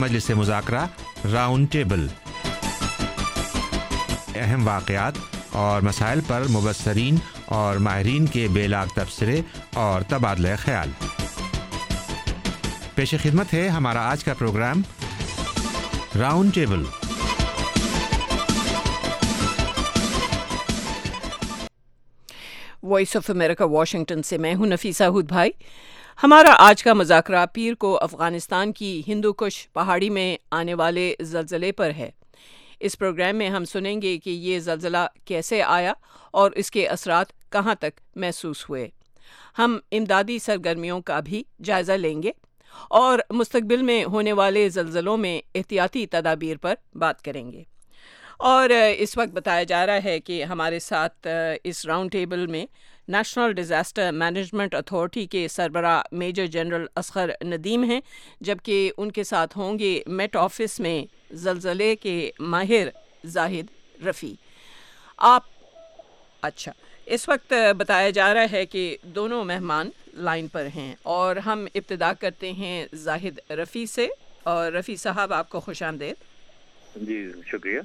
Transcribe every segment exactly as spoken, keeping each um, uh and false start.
مجلس مذاکرہ round table, اہم واقعات اور مسائل پر مبصرین اور ماہرین کے بے لاگ تبصرے اور تبادلہ خیال۔ پیش خدمت ہے ہمارا آج کا programme round table. Voice of America Washington سے میں ہوں نفیسہ ہود بھائی۔ ہمارا آج کا مذاکرہ پیر کو افغانستان کی ہندو کش پہاڑی میں آنے والے زلزلے پر ہے۔ اس پروگرام میں ہم سنیں گے کہ یہ زلزلہ کیسے آیا اور اس کے اثرات کہاں تک محسوس ہوئے۔ ہم امدادی سرگرمیوں کا بھی جائزہ لیں گے اور مستقبل میں ہونے والے زلزلوں میں احتیاطی تدابیر پر بات کریں گے۔ اور اس وقت بتایا جا رہا ہے کہ ہمارے ساتھ اس راؤنڈ ٹیبل میں نیشنل ڈیزاسٹر مینجمنٹ اتھارٹی کے سربراہ میجر جنرل اصغر ندیم ہیں، جبکہ ان کے ساتھ ہوں گے میٹ آفس میں زلزلے کے ماہر زاہد رفیع۔ آپ اچھا اس وقت بتایا جا رہا ہے کہ دونوں مہمان لائن پر ہیں اور ہم ابتدا کرتے ہیں زاہد رفیع سے۔ اور رفیع صاحب آپ کو خوش آمدید۔ جی شکریہ۔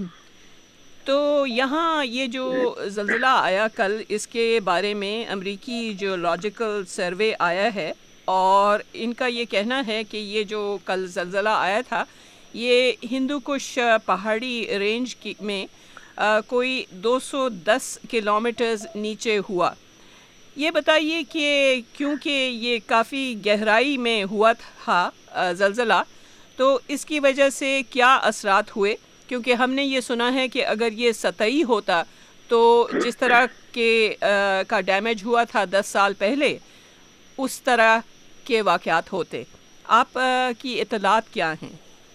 تو یہاں یہ جو زلزلہ آیا کل، اس کے بارے میں امریکی جیولوجیکل سروے آیا ہے اور ان کا یہ کہنا ہے کہ یہ جو کل زلزلہ آیا تھا یہ ہندو کش پہاڑی رینج کی میں آ, کوئی دو سو دس کلومیٹرز نیچے ہوا۔ یہ بتائیے کہ کیونکہ یہ کافی گہرائی میں ہوا تھا زلزلہ، تو اس کی وجہ سے کیا اثرات ہوئے؟ کیونکہ ہم نے یہ سنا ہے کہ اگر یہ سطحی ہوتا تو جس طرح کے آ, کا ڈیمیج ہوا تھا دس سال پہلے اس طرح کے واقعات ہوتے۔ آپ آ, کی اطلاعات کیا ہیں؟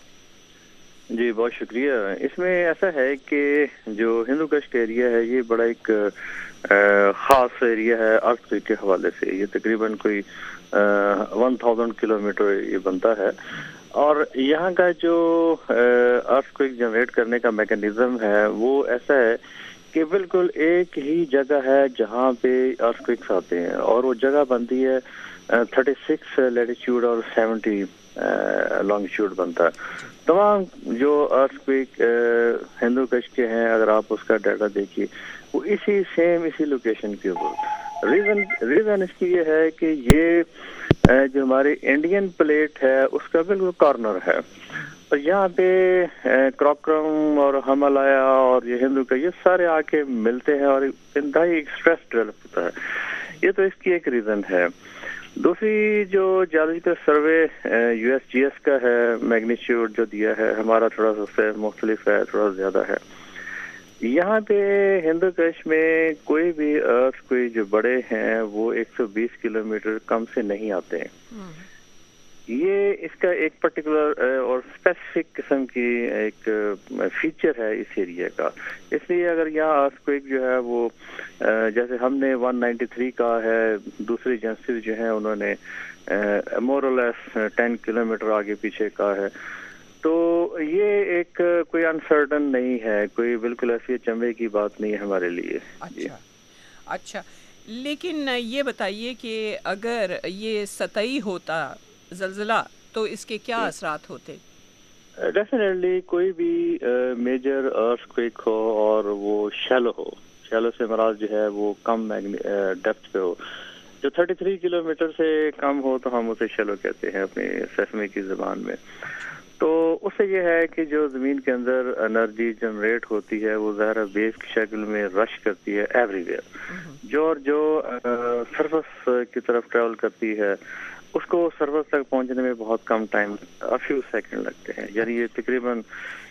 جی بہت شکریہ۔ اس میں ایسا ہے کہ جو ہندو کش ایریا ہے یہ بڑا ایک خاص ایریا ہے ارتھ کے حوالے سے۔ یہ تقریباً کوئی ون تھاؤزینڈ کلو میٹر یہ بنتا ہے، اور یہاں کا جو ارتھ کوئک جنریٹ کرنے کا میکانزم ہے وہ ایسا ہے کہ بالکل ایک ہی جگہ ہے جہاں پہ ارتھ کوئکس آتے ہیں، اور وہ جگہ بنتی ہے تھرٹی سکس لیٹیچیوڈ اور سیونٹی لانگیچیوڈ بنتا ہے۔ تمام جو ارتھ کوئک ہندو کش کے ہیں، اگر آپ اس کا ڈیٹا دیکھیے وہ اسی سیم اسی لوکیشن کے اوپر۔ ریزن ریزن اس کی یہ ہے کہ یہ جو ہماری انڈین پلیٹ ہے اس کا بالکل کارنر ہے، اور یہاں پہ کراکرم اور ہمالیہ اور یہ ہندو کا یہ سارے آ کے ملتے ہیں اور انتہائی اسٹریس ڈیولپ ہوتا ہے۔ یہ تو اس کی ایک ریزن ہے۔ دوسری جو geological survey U S G S کا ہے، میگنیچیوڈ جو دیا ہے ہمارا تھوڑا سا سے مختلف ہے، تھوڑا زیادہ ہے۔ یہاں پہ ہندو کش میں کوئی بھی ارتھ کوئی جو بڑے ہیں وہ ایک سو بیس کلو میٹر کم سے نہیں آتے ہیں۔ یہ اس کا ایک پرٹیکولر اور اسپیسیفک قسم کی ایک فیچر ہے اس ایریا کا۔ اس لیے اگر یہاں ارتھ کوئک جو ہے وہ جیسے ہم نے ون نائنٹی تھری کا ہے، دوسری ایجنسیز جو ہیں انہوں نے مور اور لیس ٹین کلو میٹر آگے پیچھے کا ہے، تو یہ ایک کوئی انسرٹن نہیں ہے، کوئی بالکل ایسی چمبے کی بات نہیں ہے ہمارے لیے۔ اچھا اچھا لیکن یہ بتائیے کہ اگر یہ سطحی ہوتا زلزلہ تو اس کے کیا اثرات ہوتے؟ ڈیفینیٹلی کوئی بھی میجر ارتھ کوئک ہو اور وہ شیلو ہو، شیلو سے مراد جو ہے وہ کم ڈیپتھ پہ ہو، جو تھرٹی تھری کلو میٹر سے کم ہو تو ہم اسے شیلو کہتے ہیں اپنی سیسمی کی زبان میں۔ تو اس سے یہ ہے کہ جو زمین کے اندر انرجی جنریٹ ہوتی ہے وہ ظاہر بیس کی شکل میں رش کرتی ہے ایوری ویئر، جو اور جو سرفس کی طرف ٹریول کرتی ہے اس کو سرفس تک پہنچنے میں بہت کم ٹائم، فیو سیکنڈ لگتے ہیں، یعنی یہ تقریباً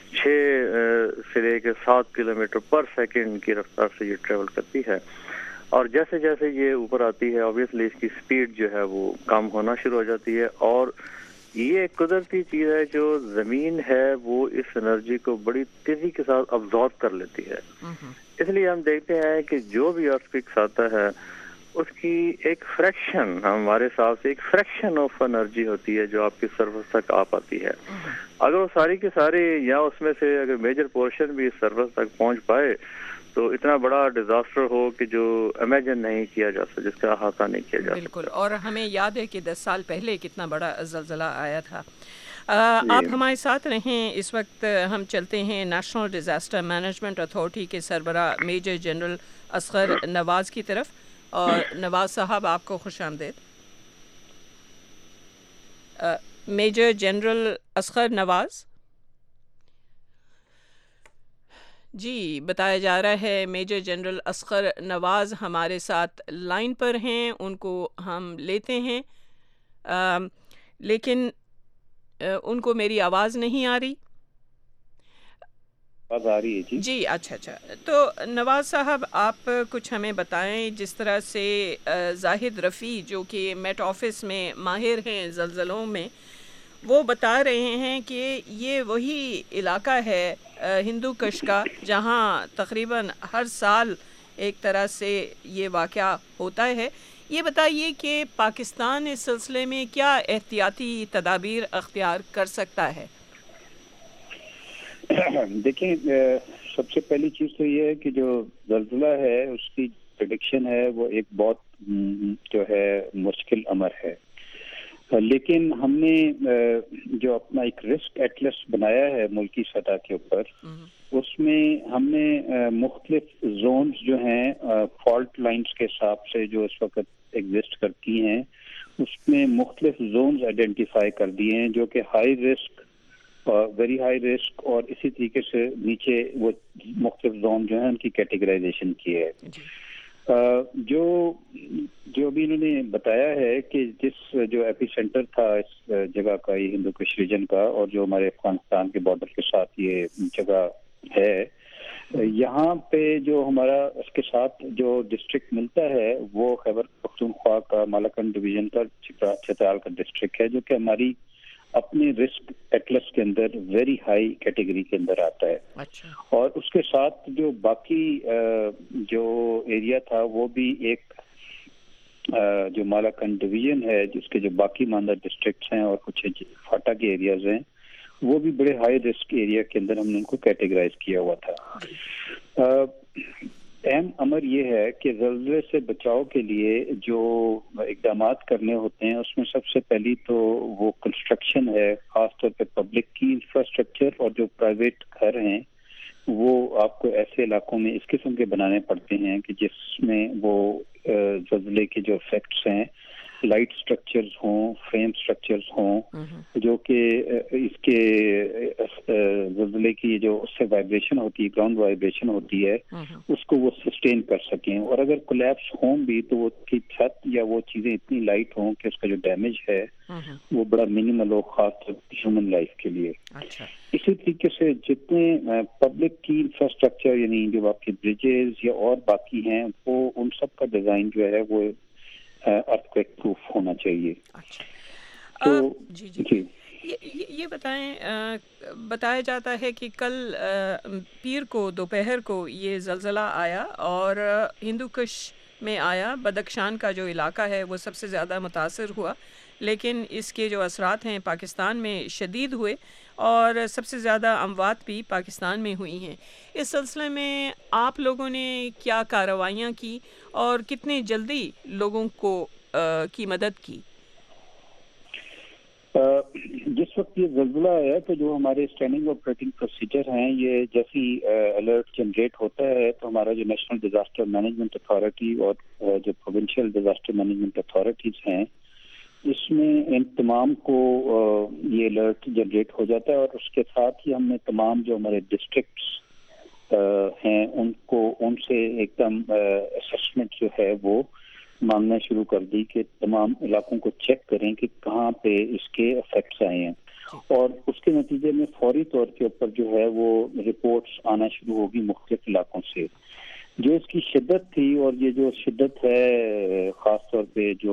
چھ سے لے کے سات کلو میٹر پر سیکنڈ کی رفتار سے یہ ٹریول کرتی ہے۔ اور جیسے جیسے یہ اوپر آتی ہے اوبویسلی اس کی سپیڈ جو ہے وہ کم ہونا شروع ہو جاتی ہے، اور یہ ایک قدرتی چیز ہے جو زمین ہے وہ اس انرجی کو بڑی تیزی کے ساتھ ابزارب کر لیتی ہے۔ اس لیے ہم دیکھتے ہیں کہ جو بھی ارتھ کوئکس آتا ہے اس کی ایک فریکشن، ہمارے حساب سے ایک فریکشن آف انرجی ہوتی ہے جو آپ کی سرفس تک آ پاتی ہے۔ اگر وہ ساری کی ساری یا اس میں سے اگر میجر پورشن بھی سرفس تک پہنچ پائے تو اتنا بڑا ڈیزاسٹر ہو کہ جو امیجن نہیں کیا جا سکتا، جس کا احاطہ نہیں کیا جا سکتا۔ بالکل، اور ہمیں یاد ہے کہ دس سال پہلے کتنا بڑا زلزلہ آیا تھا۔ آپ ہمارے ساتھ رہیں. اس وقت ہم چلتے ہیں نیشنل ڈیزاسٹر مینجمنٹ اتھارٹی کے سربراہ میجر جنرل اصغر نواز کی طرف. اور نواز صاحب آپ کو خوش آمدید. میجر جنرل اصغر نواز جی بتایا جا رہا ہے میجر جنرل اصغر نواز ہمارے ساتھ لائن پر ہیں. ان کو ہم لیتے ہیں آ, لیکن آ, ان کو میری آواز نہیں آ رہی. آواز آ رہی ہے جی. جی اچھا اچھا. تو نواز صاحب آپ کچھ ہمیں بتائیں جس طرح سے زاہد رفیع جو کہ میٹ آفس میں ماہر ہیں زلزلوں میں، وہ بتا رہے ہیں کہ یہ وہی علاقہ ہے ہندو کش کا جہاں تقریباً ہر سال ایک طرح سے یہ واقعہ ہوتا ہے. یہ بتائیے کہ پاکستان اس سلسلے میں کیا احتیاطی تدابیر اختیار کر سکتا ہے؟ دیکھیں، سب سے پہلی چیز تو یہ ہے کہ جو زلزلہ ہے اس کی پریڈکشن ہے وہ ایک بہت جو ہے مشکل امر ہے. لیکن ہم نے جو اپنا ایک رسک ایٹلس بنایا ہے ملکی سطح کے اوپر، اس میں ہم نے مختلف زونز جو ہیں فالٹ لائنز کے حساب سے جو اس وقت ایگزسٹ کرتی ہیں، اس میں مختلف زونز آئیڈینٹیفائی کر دیے ہیں جو کہ high risk, very high risk, اور اسی طریقے سے نیچے وہ مختلف زون جو ہیں ان کی کیٹیگرائزیشن کی ہے. جو جو ابھی انہوں نے بتایا ہے کہ جس جو ایپی سینٹر تھا اس جگہ کا، یہ ہندو کش ریجن کا، اور جو ہمارے افغانستان کے بارڈر کے ساتھ یہ جگہ ہے، یہاں پہ جو ہمارا اس کے ساتھ جو ڈسٹرکٹ ملتا ہے وہ خیبر پختونخوا کا مالاکنڈ ڈویژن کا چترال کا ڈسٹرکٹ ہے، جو کہ ہماری اپنے رسک ایٹلس کے اندر ویری ہائی کیٹیگری کے اندر آتا ہے. اور اس کے ساتھ جو باقی جو ایریا تھا وہ بھی ایک جو مالاکنڈ ڈویژن ہے جس کے جو باقی ماندہ ڈسٹرکٹس ہیں اور کچھ فاٹا کے ایریاز ہیں، وہ بھی بڑے ہائی رسک ایریا کے اندر ہم نے ان کو کیٹیگرائز کیا ہوا تھا. اہم امر یہ ہے کہ زلزلے سے بچاؤ کے لیے جو اقدامات کرنے ہوتے ہیں اس میں سب سے پہلی تو وہ کنسٹرکشن ہے، خاص طور پہ پبلک کی انفراسٹرکچر، اور جو پرائیویٹ گھر ہیں وہ آپ کو ایسے علاقوں میں اس قسم کے بنانے پڑتے ہیں کہ جس میں وہ زلزلے کے جو افیکٹس ہیں، لائٹ سٹرکچرز ہوں، فریم سٹرکچرز ہوں، جو کہ اس کے زلزلے کی جو اس سے وائبریشن ہوتی ہے، گراؤنڈ وائبریشن ہوتی ہے، اس کو وہ سسٹین کر سکیں. اور اگر کولیپس ہوں بھی تو وہ کی چھت یا وہ چیزیں اتنی لائٹ ہوں کہ اس کا جو ڈیمیج ہے وہ بڑا منیمل ہو، خاص طور پر ہیومن لائف کے لیے. اسی طریقے سے جتنے پبلک کی انفراسٹرکچر، یعنی جو آپ کے بریجز یا اور باقی ہیں، وہ ان سب کا ڈیزائن جو ہے وہ ارتھ کویک پروف ہونا چاہیے. تو جی جی یہ بتائیں، بتایا جاتا ہے کہ کل پیر کو دوپہر کو یہ زلزلہ آیا اور ہندو کش میں آیا. بدخشان کا جو علاقہ ہے وہ سب سے زیادہ متاثر ہوا، لیکن اس کے جو اثرات ہیں پاکستان میں شدید ہوئے اور سب سے زیادہ اموات بھی پاکستان میں ہوئی ہیں. اس سلسلے میں آپ لوگوں نے کیا کارروائیاں کی اور کتنے جلدی لوگوں کو آ, کی مدد کی؟ جس وقت یہ زلزلہ آیا تو جو ہمارے اسٹینڈنگ آپریٹنگ پروسیجر ہیں، یہ جیسی الرٹ جنریٹ ہوتا ہے تو ہمارا جو نیشنل ڈیزاسٹر مینجمنٹ اتھارٹی اور جو پروونشل ڈیزاسٹر مینجمنٹ اتھارٹیز ہیں، اس میں ان تمام کو یہ الرٹ جنریٹ ہو جاتا ہے. اور اس کے ساتھ ہی ہم نے تمام جو ہمارے ڈسٹرکٹس ہیں ان کو ان سے ایک دم اسسمنٹ جو ہے وہ مانگنا شروع کر دی کہ تمام علاقوں کو چیک کریں کہ کہاں پہ اس کے افیکٹس آئے ہیں، اور اس کے نتیجے میں فوری طور کے اوپر جو ہے وہ رپورٹس آنا شروع ہوگی مختلف علاقوں سے. جو اس کی شدت تھی اور یہ جو شدت ہے خاص طور پہ جو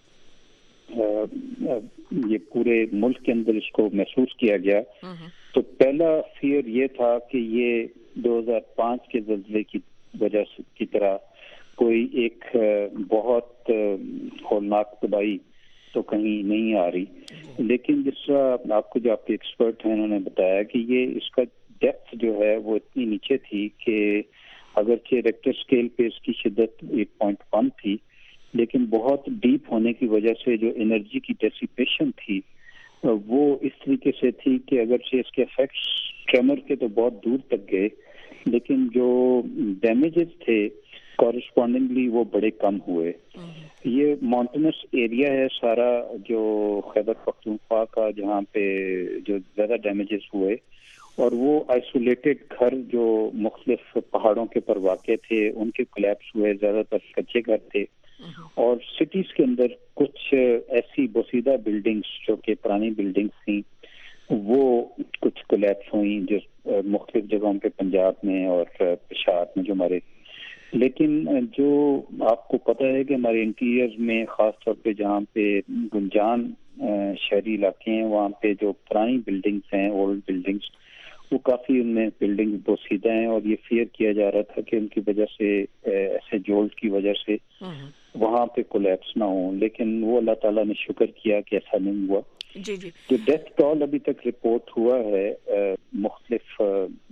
یہ پورے ملک کے اندر اس کو محسوس کیا گیا، تو پہلا فیئر یہ تھا کہ یہ دو ہزار پانچ کے زلزلے کی وجہ سے کی طرح کوئی ایک بہت ہولناک تباہی تو کہیں نہیں آ رہی. لیکن جس طرح آپ کو جو آپ کے ایکسپرٹ ہیں انہوں نے بتایا کہ یہ اس کا ڈیپتھ جو ہے وہ اتنی نیچے تھی کہ اگرچہ ریکٹر اسکیل پہ اس کی شدت ایٹ پوائنٹ ون تھی، لیکن بہت ڈیپ ہونے کی وجہ سے جو انرجی کی ڈیسیپیشن تھی وہ اس طریقے سے تھی کہ اگرچہ اس کے افیکٹس ٹریمر کے تو بہت دور تک گئے، لیکن جو ڈیمیجز تھے کورسپونڈنگلی وہ بڑے کم ہوئے. یہ ماؤنٹینس ایریا ہے سارا جو خیبر پختونخوا کا، جہاں پہ جو زیادہ ڈیمیجز ہوئے، اور وہ آئسولیٹڈ گھر جو مختلف پہاڑوں کے پر واقع تھے ان کے کولیپس ہوئے، زیادہ تر کچے گھر تھے. اور سٹیز کے اندر کچھ ایسی بوسیدہ بلڈنگز جو کہ پرانی بلڈنگز تھیں وہ کچھ کولیپس ہوئیں، جو مختلف جگہوں پہ پنجاب میں اور پشاور میں جو ہمارے. لیکن جو آپ کو پتہ ہے کہ ہمارے انٹیریئر میں خاص طور پہ جہاں پہ گنجان شہری علاقے ہیں وہاں پہ جو پرانی بلڈنگز ہیں، اولڈ بلڈنگز، وہ کافی ان میں بلڈنگ بوسیدہ ہیں، اور یہ فیئر کیا جا رہا تھا کہ ان کی وجہ سے ایسے جولٹ کی وجہ سے وہاں پہ کولیپس نہ ہوں. لیکن وہ اللہ تعالیٰ نے شکر کیا کہ ایسا نہیں ہوا. جی جی جو ڈیتھ ٹول ابھی تک رپورٹ ہوا ہے مختلف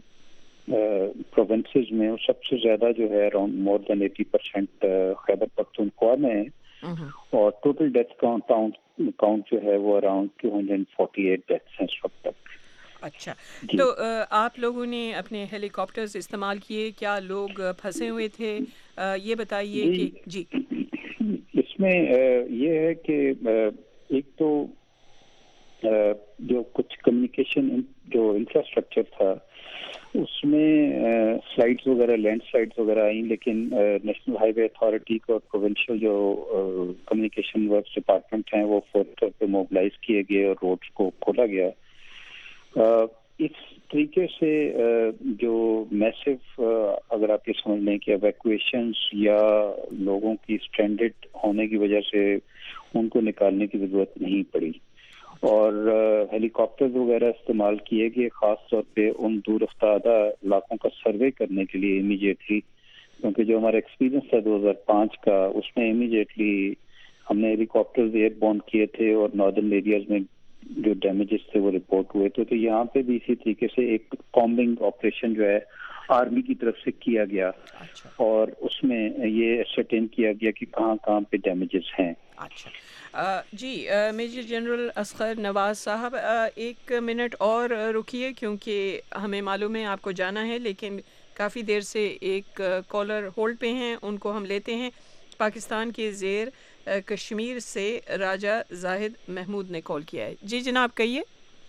پروونسز میں، وہ سب سے زیادہ جو ہے around more than eighty percent Khyber Pakhtunkhwa میں ہے، اور ٹوٹل ڈیتھ کاؤنٹ جو ہے وہ around two hundred forty eight deaths ہیں اس وقت تک. اچھا، تو آپ لوگوں نے اپنے ہیلی کاپٹرز استعمال کیے، کیا لوگ پھنسے ہوئے تھے؟ یہ بتائیے کہ جی اس میں یہ ہے کہ ایک تو جو کچھ کمیونیکیشن جو انفراسٹرکچر تھا اس میں سلائڈز وغیرہ لینڈ سلائڈز وغیرہ آئیں، لیکن نیشنل ہائی وے اتھارٹی کو پروونشل جو کمیونیکیشن ورکس ڈپارٹمنٹ ہیں وہ فوری طور پہ موبلائز کیے گئے اور روڈس کو کھولا گیا. اس طریقے سے جو میسو اگر آپ یہ سمجھ لیں کہ ایویکویشنز یا لوگوں کی اسٹرینڈڈ ہونے کی وجہ سے ان کو نکالنے کی ضرورت نہیں پڑی، اور ہیلی کاپٹرز وغیرہ استعمال کیے گئے خاص طور پہ ان دور افتادہ علاقوں کا سروے کرنے کے لیے امیجیٹلی، کیونکہ جو ہمارا ایکسپیرینس تھا دو ہزار پانچ کا اس میں امیجیٹلی ہم نے ہیلی کاپٹرز ایئر بورن کیے تھے اور ناردرن ایریاز میں جو ڈیمیجز تھے وہ رپورٹ ہوئے تھے. تو یہاں پہ بھی اسی طریقے سے ایک کامبنگ آپریشن جو ہے آرمی کی طرف سے کیا گیا، اور اس میں یہ اسرٹین کیا گیا کہ کہاں کہاں پہ ڈیمیجز ہیں. اچھا جی، میجر جنرل اصغر نواز صاحب ایک منٹ اور رکیے، کیونکہ ہمیں معلوم ہے آپ کو جانا ہے، لیکن کافی دیر سے ایک کالر ہولڈ پہ ہیں، ان کو ہم لیتے ہیں. پاکستان کے زیر کشمیر سے راجہ زاہد محمود نے کال کیا ہے. جی جناب کہیے.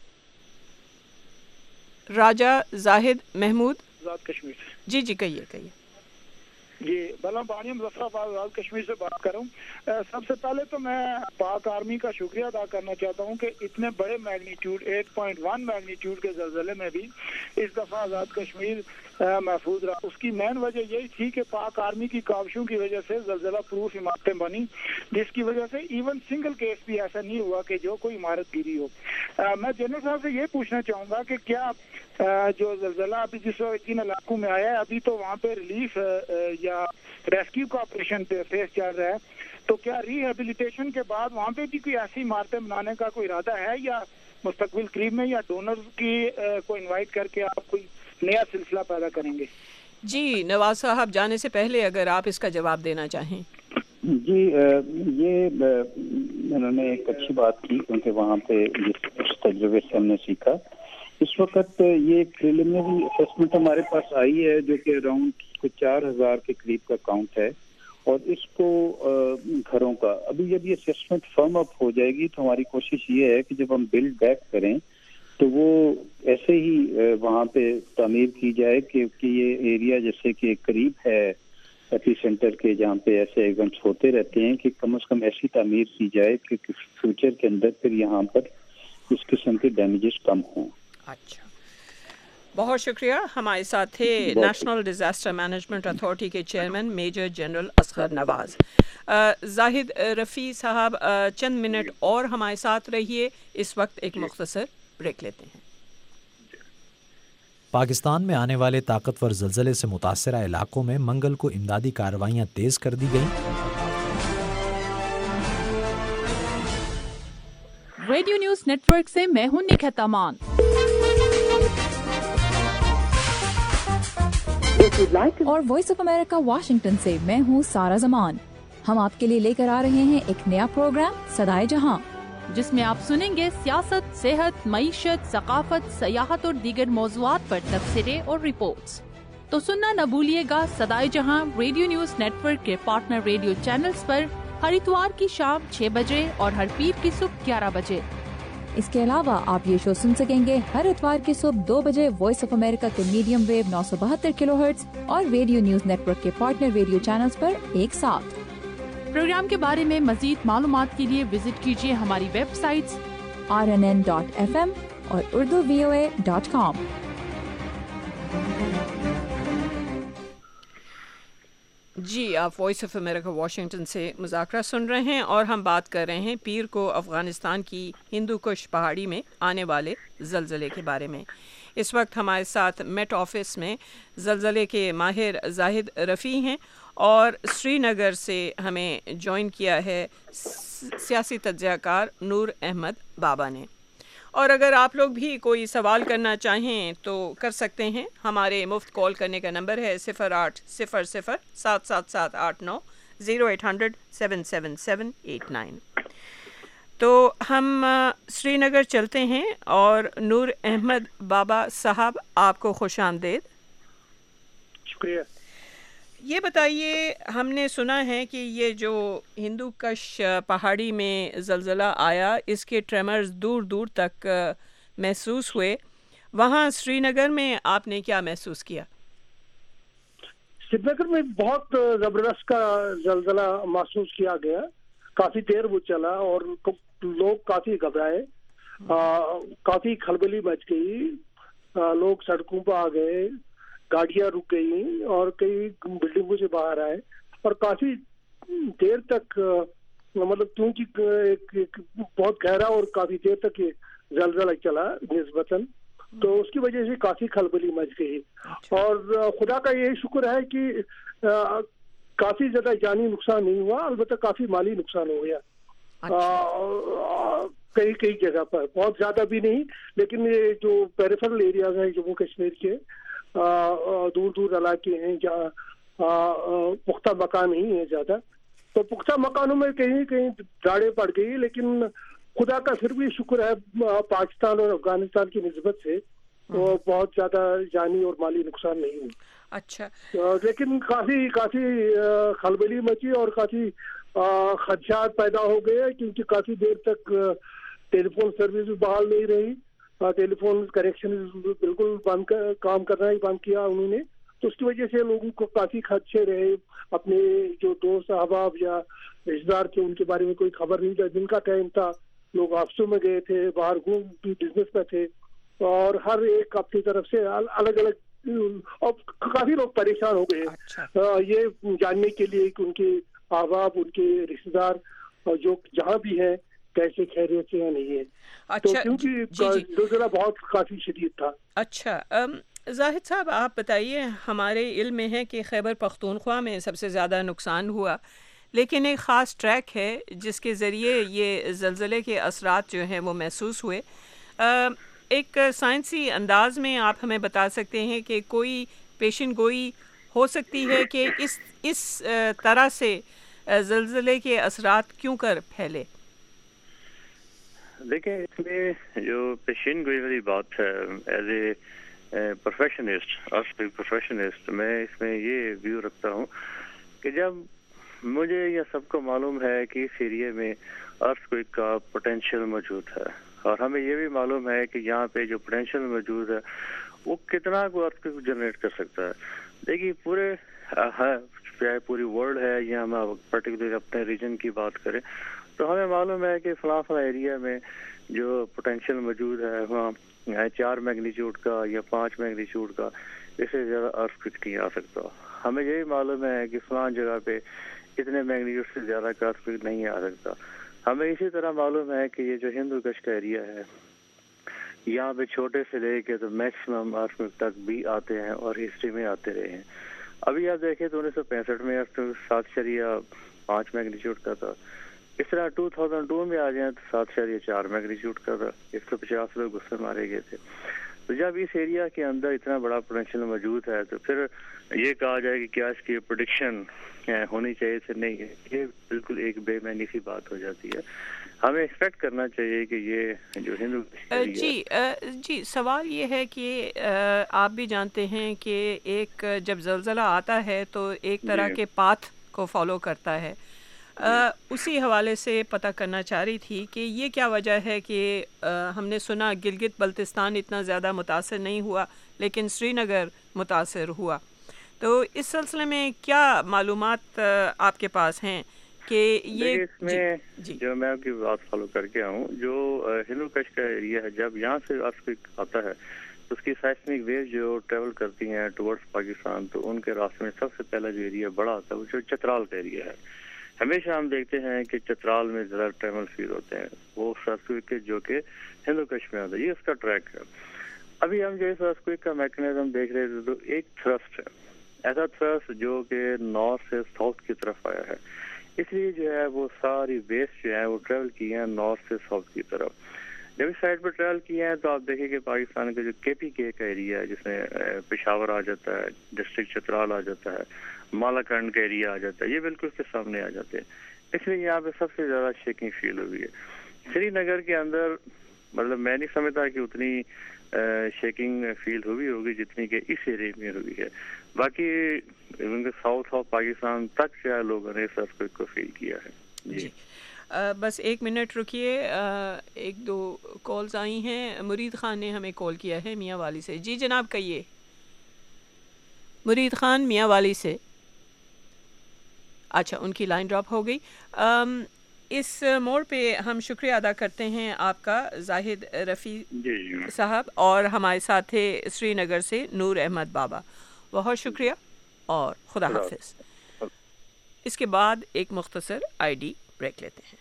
راجہ زاہد محمود آزاد کشمیر سے. جی جی کہیے کہیے. جی بلا بانی مظفر آباد آزاد کشمیر سے بات کر رہا ہوں. سب سے پہلے تو میں پاک آرمی کا شکریہ ادا کرنا چاہتا ہوں کہ اتنے بڑے magnitude eight point one magnitude کے زلزلے میں بھی اس دفعہ آزاد کشمیر محفوظ رہا. اس کی مین وجہ یہی تھی کہ پاک آرمی کی کاوشوں کی وجہ سے زلزلہ پروف عمارتیں بنی، جس کی وجہ سے ایون سنگل کیس بھی ایسا نہیں ہوا کہ جو کوئی عمارت گری ہو. میں جنرل صاحب سے یہ پوچھنا چاہوں گا کہ کیا جو زلزلہ ابھی جس وقت ان علاقوں میں آیا ہے ابھی تو وہاں پہ ریلیف یا ریسکیو کا آپریشن فیس چل رہا ہے، تو کیا ری ہیبلیٹیشن کے بعد وہاں پہ بھی کوئی ایسی عمارتیں بنانے کا کوئی ارادہ ہے، یا مستقبل قریب میں، یا ڈونر کی کو انوائٹ کر کے آپ کوئی نیا سلسلہ پیدا کریں گے؟ جی نواز صاحب جانے سے پہلے اگر آپ اس کا جواب دینا چاہیں. جی یہ انہوں نے ایک اچھی بات کی، کیونکہ وہاں پہ جس تجربے سے ہم نے سیکھا. اس وقت یہ پریلیمنری اسسمنٹ ہمارے پاس آئی ہے جو کہ اراؤنڈ کچھ چار ہزار کے قریب کا کاؤنٹ ہے، اور اس کو گھروں کا ابھی جب یہ اسسمنٹ فرم اپ ہو جائے گی تو ہماری کوشش یہ ہے کہ جب ہم بلڈ بیک کریں تو وہ ایسے ہی وہاں پہ تعمیر کی جائے کہ یہ ایریا جیسے کہ قریب ہے ایپی سینٹر کے جہاں پہ ایسے ایونٹس ہوتے رہتے ہیں کہ کم از کم ایسی تعمیر کی جائے کہ فیوچر کے اندر پھر یہاں پر اس قسم کے ڈیمیجز کم ہوں. اچھا بہت شکریہ. ہمارے ساتھ تھے نیشنل ڈیزاسٹر مینجمنٹ اتھارٹی کے chairman major general Asghar Nawaz. Zahid Rafi صاحب چند منٹ اور ہمارے ساتھ رہیے، اس وقت ایک مختصر بریک لیتے ہیں. پاکستان میں آنے والے طاقتور زلزلے سے متاثرہ علاقوں میں منگل کو امدادی کارروائیاں تیز کر دی گئیں. ریڈیو نیوز نیٹ ورک سے میں ہوں نکھت امان. اور وائس آف امریکہ واشنگٹن سے میں ہوں سارا زمان. ہم آپ کے لیے لے کر آ رہے ہیں ایک نیا پروگرام صدائے جہاں. جس میں آپ سنیں گے سیاست، صحت، معیشت، ثقافت، سیاحت اور دیگر موضوعات پر تبصرے اور رپورٹس۔ تو سننا نہ بھولیے گا صدائے جہاں ریڈیو نیوز نیٹ ورک کے پارٹنر ریڈیو چینلز پر ہر اتوار کی شام چھ بجے اور ہر پیر کی صبح گیارہ بجے۔ اس کے علاوہ آپ یہ شو سن سکیں گے ہر اتوار کی صبح دو بجے وائس آف امریکہ کے میڈیم ویو نو سو بہتر کلو ہرٹز اور ریڈیو نیوز نیٹ ورک کے پارٹنر ریڈیو چینلز پر ایک ساتھ۔ پروگرام کے بارے میں مزید معلومات کے لیے وزٹ کیجیے ہماری websites R N N dot F M اور اردو وی او اے ڈاٹ کام۔ جی، آپ وائس آف امریکہ واشنگٹن سے مذاکرہ سن رہے ہیں اور ہم بات کر رہے ہیں پیر کو افغانستان کی ہندو کش پہاڑی میں آنے والے زلزلے کے بارے میں۔ اس وقت ہمارے ساتھ میٹ آفس میں زلزلے کے ماہر زاہد رفیع ہیں اور سری نگر سے ہمیں جوائن کیا ہے سیاسی تجزیہ کار نور احمد بابا نے۔ اور اگر آپ لوگ بھی کوئی سوال کرنا چاہیں تو کر سکتے ہیں۔ ہمارے مفت کال کرنے کا نمبر ہے صفر آٹھ صفر صفر سات سات سات آٹھ نو zero eight hundred seven seven seven eight nine. تو ہم سری نگر چلتے ہیں اور نور احمد بابا صاحب آپ کو خوش آمدید۔ شکریہ۔ یہ بتائیے، ہم نے سنا ہے کہ یہ جو ہندو کش پہاڑی میں زلزلہ آیا اس کے ٹریمرز دور دور تک محسوس ہوئے، وہاں سری نگر میں آپ نے کیا محسوس کیا؟ سری نگر میں بہت زبردست کا زلزلہ محسوس کیا گیا، کافی دیر وہ چلا اور لوگ کافی گھبرائے، کافی کھلبلی مچ گئی، لوگ سڑکوں پہ آ گئے، گاڑیاں رک گئی اور کئی بلڈنگوں سے باہر آئے اور کافی دیر تک مطلب کیونکہ ایک بہت گہرا اور کافی دیر تک یہ زلزلہ چلا نسبتاً، تو اس کی وجہ سے کافی کھلبلی مچ گئی۔ اور خدا کا یہ شکر ہے کہ کافی زیادہ جانی نقصان نہیں ہوا، البتہ کافی مالی نقصان ہو گیا کئی کئی جگہ پر، بہت زیادہ بھی نہیں، لیکن یہ جو پیریفرل ایریاز ہیں جموں کشمیر کے دور دور علاقے ہیں جہاں پختہ مکان نہیں ہے زیادہ، تو پختہ مکانوں میں کہیں کہیں داڑیں پڑ گئی، لیکن خدا کا پھر بھی شکر ہے پاکستان اور افغانستان کی نسبت سے وہ بہت زیادہ جانی اور مالی نقصان نہیں ہوا۔ اچھا، لیکن کافی کافی کھلبلی مچی اور کافی خدشات پیدا ہو گئے، کیونکہ کافی دیر تک ٹیلی فون سروس بھی بحال نہیں رہی، ٹیلی فون کنیکشن بالکل بند کام کرنا ہی بند کیا انہوں نے، تو اس کی وجہ سے لوگوں کو کافی خدشے رہے، اپنے جو دوست احباب یا رشتے دار تھے ان کے بارے میں کوئی خبر نہیں تھا، دن کا ٹائم تھا، لوگ آفسوں میں گئے تھے، باہر گھوم بھی بزنس میں تھے، اور ہر ایک اپنی طرف سے الگ الگ، اور کافی لوگ پریشان ہو گئے یہ جاننے کے لیے کہ ان کے احباب، ان کے رشتے دار جو جہاں بھی ہیں کیسے خیریت سے یا نہیں ہے، تو کیونکہ زلزلہ بہت کافی شدید تھا۔ اچھا زاہد صاحب، آپ بتائیے، ہمارے علم میں ہے کہ خیبر پختونخوا میں سب سے زیادہ نقصان ہوا، لیکن ایک خاص ٹریک ہے جس کے ذریعے یہ زلزلے کے اثرات جو ہیں وہ محسوس ہوئے۔ ایک سائنسی انداز میں آپ ہمیں بتا سکتے ہیں کہ کوئی پیشن گوئی ہو سکتی ہے کہ اس اس طرح سے زلزلے کے اثرات کیوں کر پھیلے؟ دیکھیں، اس میں جو پیشین گوئی والی بات ہے، ایز اے پروفیشنسٹ ارتھ پروفیشنسٹ میں اس میں یہ ویو رکھتا ہوں کہ جب مجھے یہ سب کو معلوم ہے کہ اس ایریے میں ارتھ کوئک کا پوٹینشیل موجود ہے، اور ہمیں یہ بھی معلوم ہے کہ یہاں پہ جو پوٹینشیل موجود ہے وہ کتنا کو ارتھ کوئک جنریٹ کر سکتا ہے۔ دیکھیے، پورے چاہے پوری ورلڈ ہے یا ہم پرٹیکولر اپنے ریجن کی بات کریں تو ہمیں معلوم ہے کہ فلاں فلاں ایریا میں جو پوٹینشیل موجود ہے وہاں چار میگنیچیوڈ کا یا پانچ میگنیچیوڈ کا اس سے زیادہ ارتھ کوئک نہیں آ سکتا۔ ہمیں یہی معلوم ہے کہ فلاں جگہ پہ اتنے میگنیچیوڈ سے زیادہ کا ارتھ کوئک نہیں آ سکتا۔ ہمیں اسی طرح معلوم ہے کہ یہ جو ہندو کش کا ایریا ہے یہاں پہ چھوٹے سے لے کے تو میکسیمم ارتھ کوئک تک بھی آتے ہیں اور ہسٹری میں آتے رہے ہیں۔ ابھی آپ دیکھیں تو انیس سو پینسٹھ میں ارتھ کوئک سات اشاریہ پانچ میگنیچیوڈ کا تھا، اس طرح ٹو تھاؤزینڈ ٹو میں آ جائیں تو سات اشاریہ چار میگنیچیوڈ کا تھا، ایک سو پچاس لوگ اس میں مارے گئے تھے۔ تو جب اس ایریا کے اندر اتنا بڑا پوٹینشیل موجود ہے تو پھر یہ کہا جائے کہ کیا اس کی پریڈکشن ہونی چاہیے سے نہیں ہے، یہ بالکل ایک بے معنی سی بات ہو جاتی ہے۔ ہمیں ایکسپیکٹ کرنا چاہیے کہ یہ جو ہندو جی جی سوال یہ ہے کہ آپ بھی جانتے ہیں کہ ایک جب زلزلہ آتا ہے تو ایک طرح کے پاتھ کو فالو کرتا ہے، اسی حوالے سے پتہ کرنا چاہ رہی تھی کہ یہ کیا وجہ ہے کہ ہم نے سنا گلگت بلتستان اتنا زیادہ متاثر نہیں ہوا لیکن سری نگر متاثر ہوا، تو اس سلسلے میں کیا معلومات آپ کے پاس ہیں کہ یہ اس میں جی جو میں آپ کی بات فالو کر کے آؤں، جو ہندو کش کا ایریا ہے جب یہاں سے ارتھکویک آتا ہے تو اس کی سائسمک ویو جو ٹریول کرتی ہیں ٹورڈز پاکستان، تو ان کے راستے میں سب سے پہلا جو ایریا بڑا آتا ہے وہ جو چترال کا ایریا ہے. ہمیشہ ہم دیکھتے ہیں کہ چترال میں زیادہ ٹریول فیل ہوتے ہیں، وہ ارتھکویک کے جو کہ ہندو کش میں آتا ہے، یہ اس کا ٹریک ہے. ابھی ہم جو اس ارتھکویک کا میکنزم دیکھ رہے تھے تو ایک تھرسٹ ہے، ایسا تھرسٹ جو کہ نارتھ سے ساؤتھ کی طرف آیا ہے، اس لیے جو ہے وہ ساری ویسٹ جو ہے وہ ٹریول کی ہیں نارتھ سے ساؤتھ کی طرف. جب اس سائڈ پہ ٹریول کیے ہیں تو آپ دیکھیں کہ پاکستان کا جو کے پی کے کا ایریا ہے جس میں پشاور آ جاتا ہے، ڈسٹرکٹ چترال آ جاتا ہے، مالا کنڈ کا ایریا آ جاتا ہے، یہ بالکل اس کے سامنے آ جاتے ہیں، اس لیے یہاں پہ سب سے زیادہ شیکنگ فیل ہوئی ہے. سری نگر کے اندر مطلب میں نہیں سمجھتا کہ اتنی شیکنگ فیل ہوئی ہوگی جتنی کہ اس ایریا میں ہوئی ہے. باقی ساؤتھ آف پاکستان تک جو ہے لوگوں نے اس ارتھکویک کو فیل کیا ہے. جی بس ایک منٹ رکیے، ایک دو کالز آئی ہیں. مرید خان نے ہمیں کال کیا ہے میاں والی سے. جی جناب کہیے. مرید خان میاں والی سے. اچھا ان کی لائن ڈراپ ہو گئی. اس موڑ پہ ہم شکریہ ادا کرتے ہیں آپ کا زاہد رفیع صاحب، اور ہمارے ساتھ تھے سری نگر سے نور احمد بابا. بہت شکریہ اور خدا حافظ. اس کے بعد ایک مختصر آئی ڈی بریک لیتے ہیں.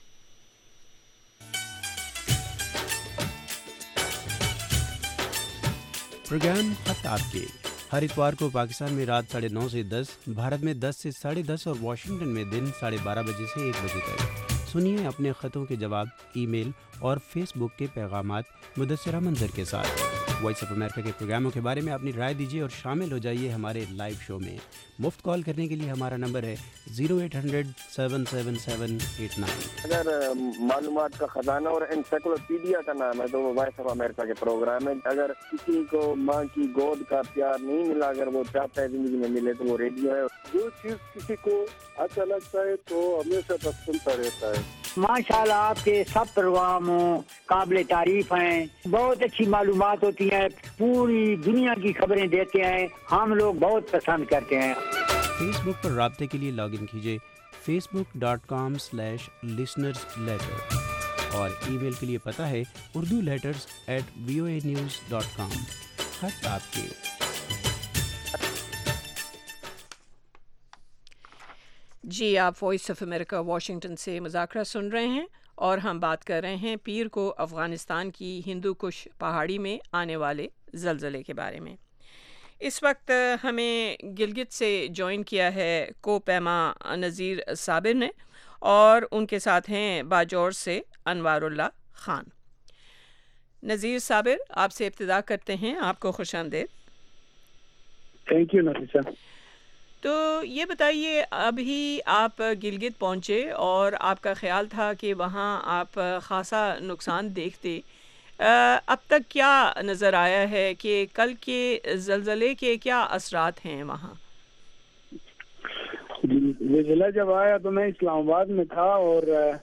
پروگرام خط آپ کے ہر اتوار کو پاکستان میں رات ساڑھے نو سے دس، بھارت میں دس سے ساڑھے دس اور واشنگٹن میں دن ساڑھے بارہ بجے سے ایک بجے تک. سنیے اپنے خطوں کے جواب ای میل اور فیس بک کے پیغامات مدثرہ منظر کے ساتھ. وائس آف امریکہ کے پروگراموں کے بارے میں اپنی رائے دیجیے اور شامل ہو جائیے ہمارے لائیو شو میں. مفت کال کرنے کے لیے ہمارا نمبر ہے zero eight hundred seven seven seven eight nine. اگر معلومات کا خزانہ اور انسائکلوپیڈیا کا نام ہے تو وہ وائس آف امریکہ کے پروگرام ہے. اگر کسی کو ماں کی گود کا پیار نہیں ملا، اگر وہ چاہتا ہے زندگی میں ملے تو وہ ریڈیو ہے. جو چیز کسی کو اچھا لگتا ہے تو ہمیشہ تک سنتا رہتا ہے. ماشاء اللہ آپ کے سب پروگرام قابل تعریف ہیں، بہت اچھی معلومات ہوتی ہیں، پوری دنیا کی خبریں دیتے ہیں، ہم لوگ بہت پسند کرتے ہیں. فیس بک پر رابطے کے لیے لاگ ان کیجیے Facebook dot com slash listeners letter, اور ای میل کے لیے پتہ ہے Urdu letters at V O A news dot com. خط آپ کے. جی آپ وائس آف امریکہ واشنگٹن سے مذاکرہ سن رہے ہیں، اور ہم بات کر رہے ہیں پیر کو افغانستان کی ہندو کش پہاڑی میں آنے والے زلزلے کے بارے میں. اس وقت ہمیں گلگت سے جوائن کیا ہے کو پیما نذیر صابر نے، اور ان کے ساتھ ہیں باجوڑ سے انوار اللہ خان. نذیر صابر آپ سے ابتدا کرتے ہیں، آپ کو خوش آمدید. Thank you Nafisa. تو یہ بتائیے، ابھی آپ گلگت پہنچے اور آپ کا خیال تھا کہ وہاں آپ خاصا نقصان دیکھتے، اب تک کیا نظر آیا ہے کہ کل کے زلزلے کے کیا اثرات ہیں وہاں؟ زلزلہ جب آیا تو میں اسلام آباد میں تھا، اور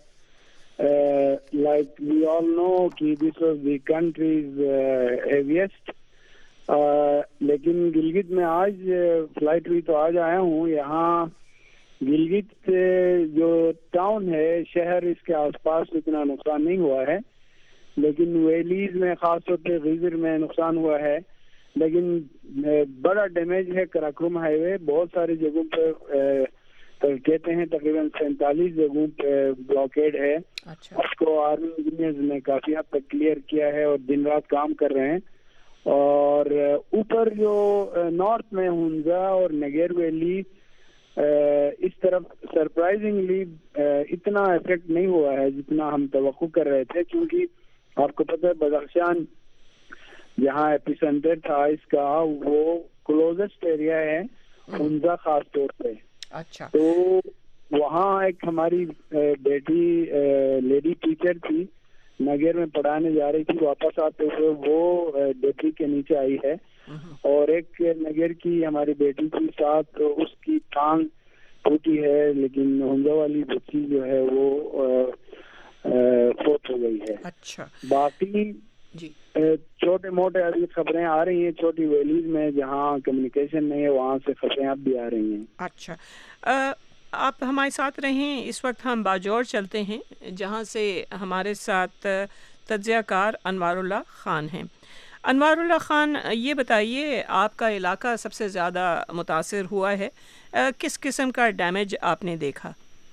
لائک وی آل نو کہ this was the country's heaviest, لیکن گلگت میں آج فلائٹ ہوئی تو آج آیا ہوں. یہاں گلگت جو ٹاؤن ہے، شہر، اس کے آس پاس اتنا نقصان نہیں ہوا ہے، لیکن ویلیز میں خاص طور پہ غیزر میں نقصان ہوا ہے. لیکن بڑا ڈیمیج ہے کراکرم ہائی وے، بہت ساری جگہوں پہ کہتے ہیں تقریباً سینتالیس جگہوں پہ بلاکیڈ ہے. اس کو آرمی انجینئرز نے کافی حد تک کلیئر کیا ہے اور دن رات کام کر رہے ہیں. اور اوپر جو نارتھ میں ہنزا اور نگیر ویلی، اس طرف سرپرائزنگلی اتنا افیکٹ نہیں ہوا ہے جتنا ہم توقع کر رہے تھے، کیونکہ آپ کو پتہ ہے بدخشان جہاں ایپی سینٹر تھا اس کا، وہ کلوزسٹ ایریا ہے ہنزا خاص طور پہ. اچھا. تو وہاں ایک ہماری بیٹی لیڈی ٹیچر تھی, نگر میں پڑھانے جا رہی تھی, واپس آتے ہوئے وہ ڈبری کے نیچے آئی ہے, اور ایک نگر کی ہماری بیٹی کے ساتھ اس کی ٹانگ ٹوٹی ہے, لیکن ہنگا والی بچی جو ہے وہ فوت ہو گئی ہے. اچھا, باقی جی چھوٹے موٹے ابھی خبریں آ رہی ہیں چھوٹی ویلیز میں جہاں کمیونیکیشن نہیں ہے, وہاں سے خبریں اب بھی آ رہی ہیں. اچھا, آپ ہمارے ساتھ رہیں. اس وقت ہم باجوڑ چلتے ہیں جہاں سے ہمارے ساتھ تجزیہ کار انوار اللہ خان ہیں. انوار اللہ خان, یہ بتائیے آپ کا علاقہ سب سے زیادہ متاثر ہوا ہے, کس قسم کا ڈیمیج آپ نے دیکھا؟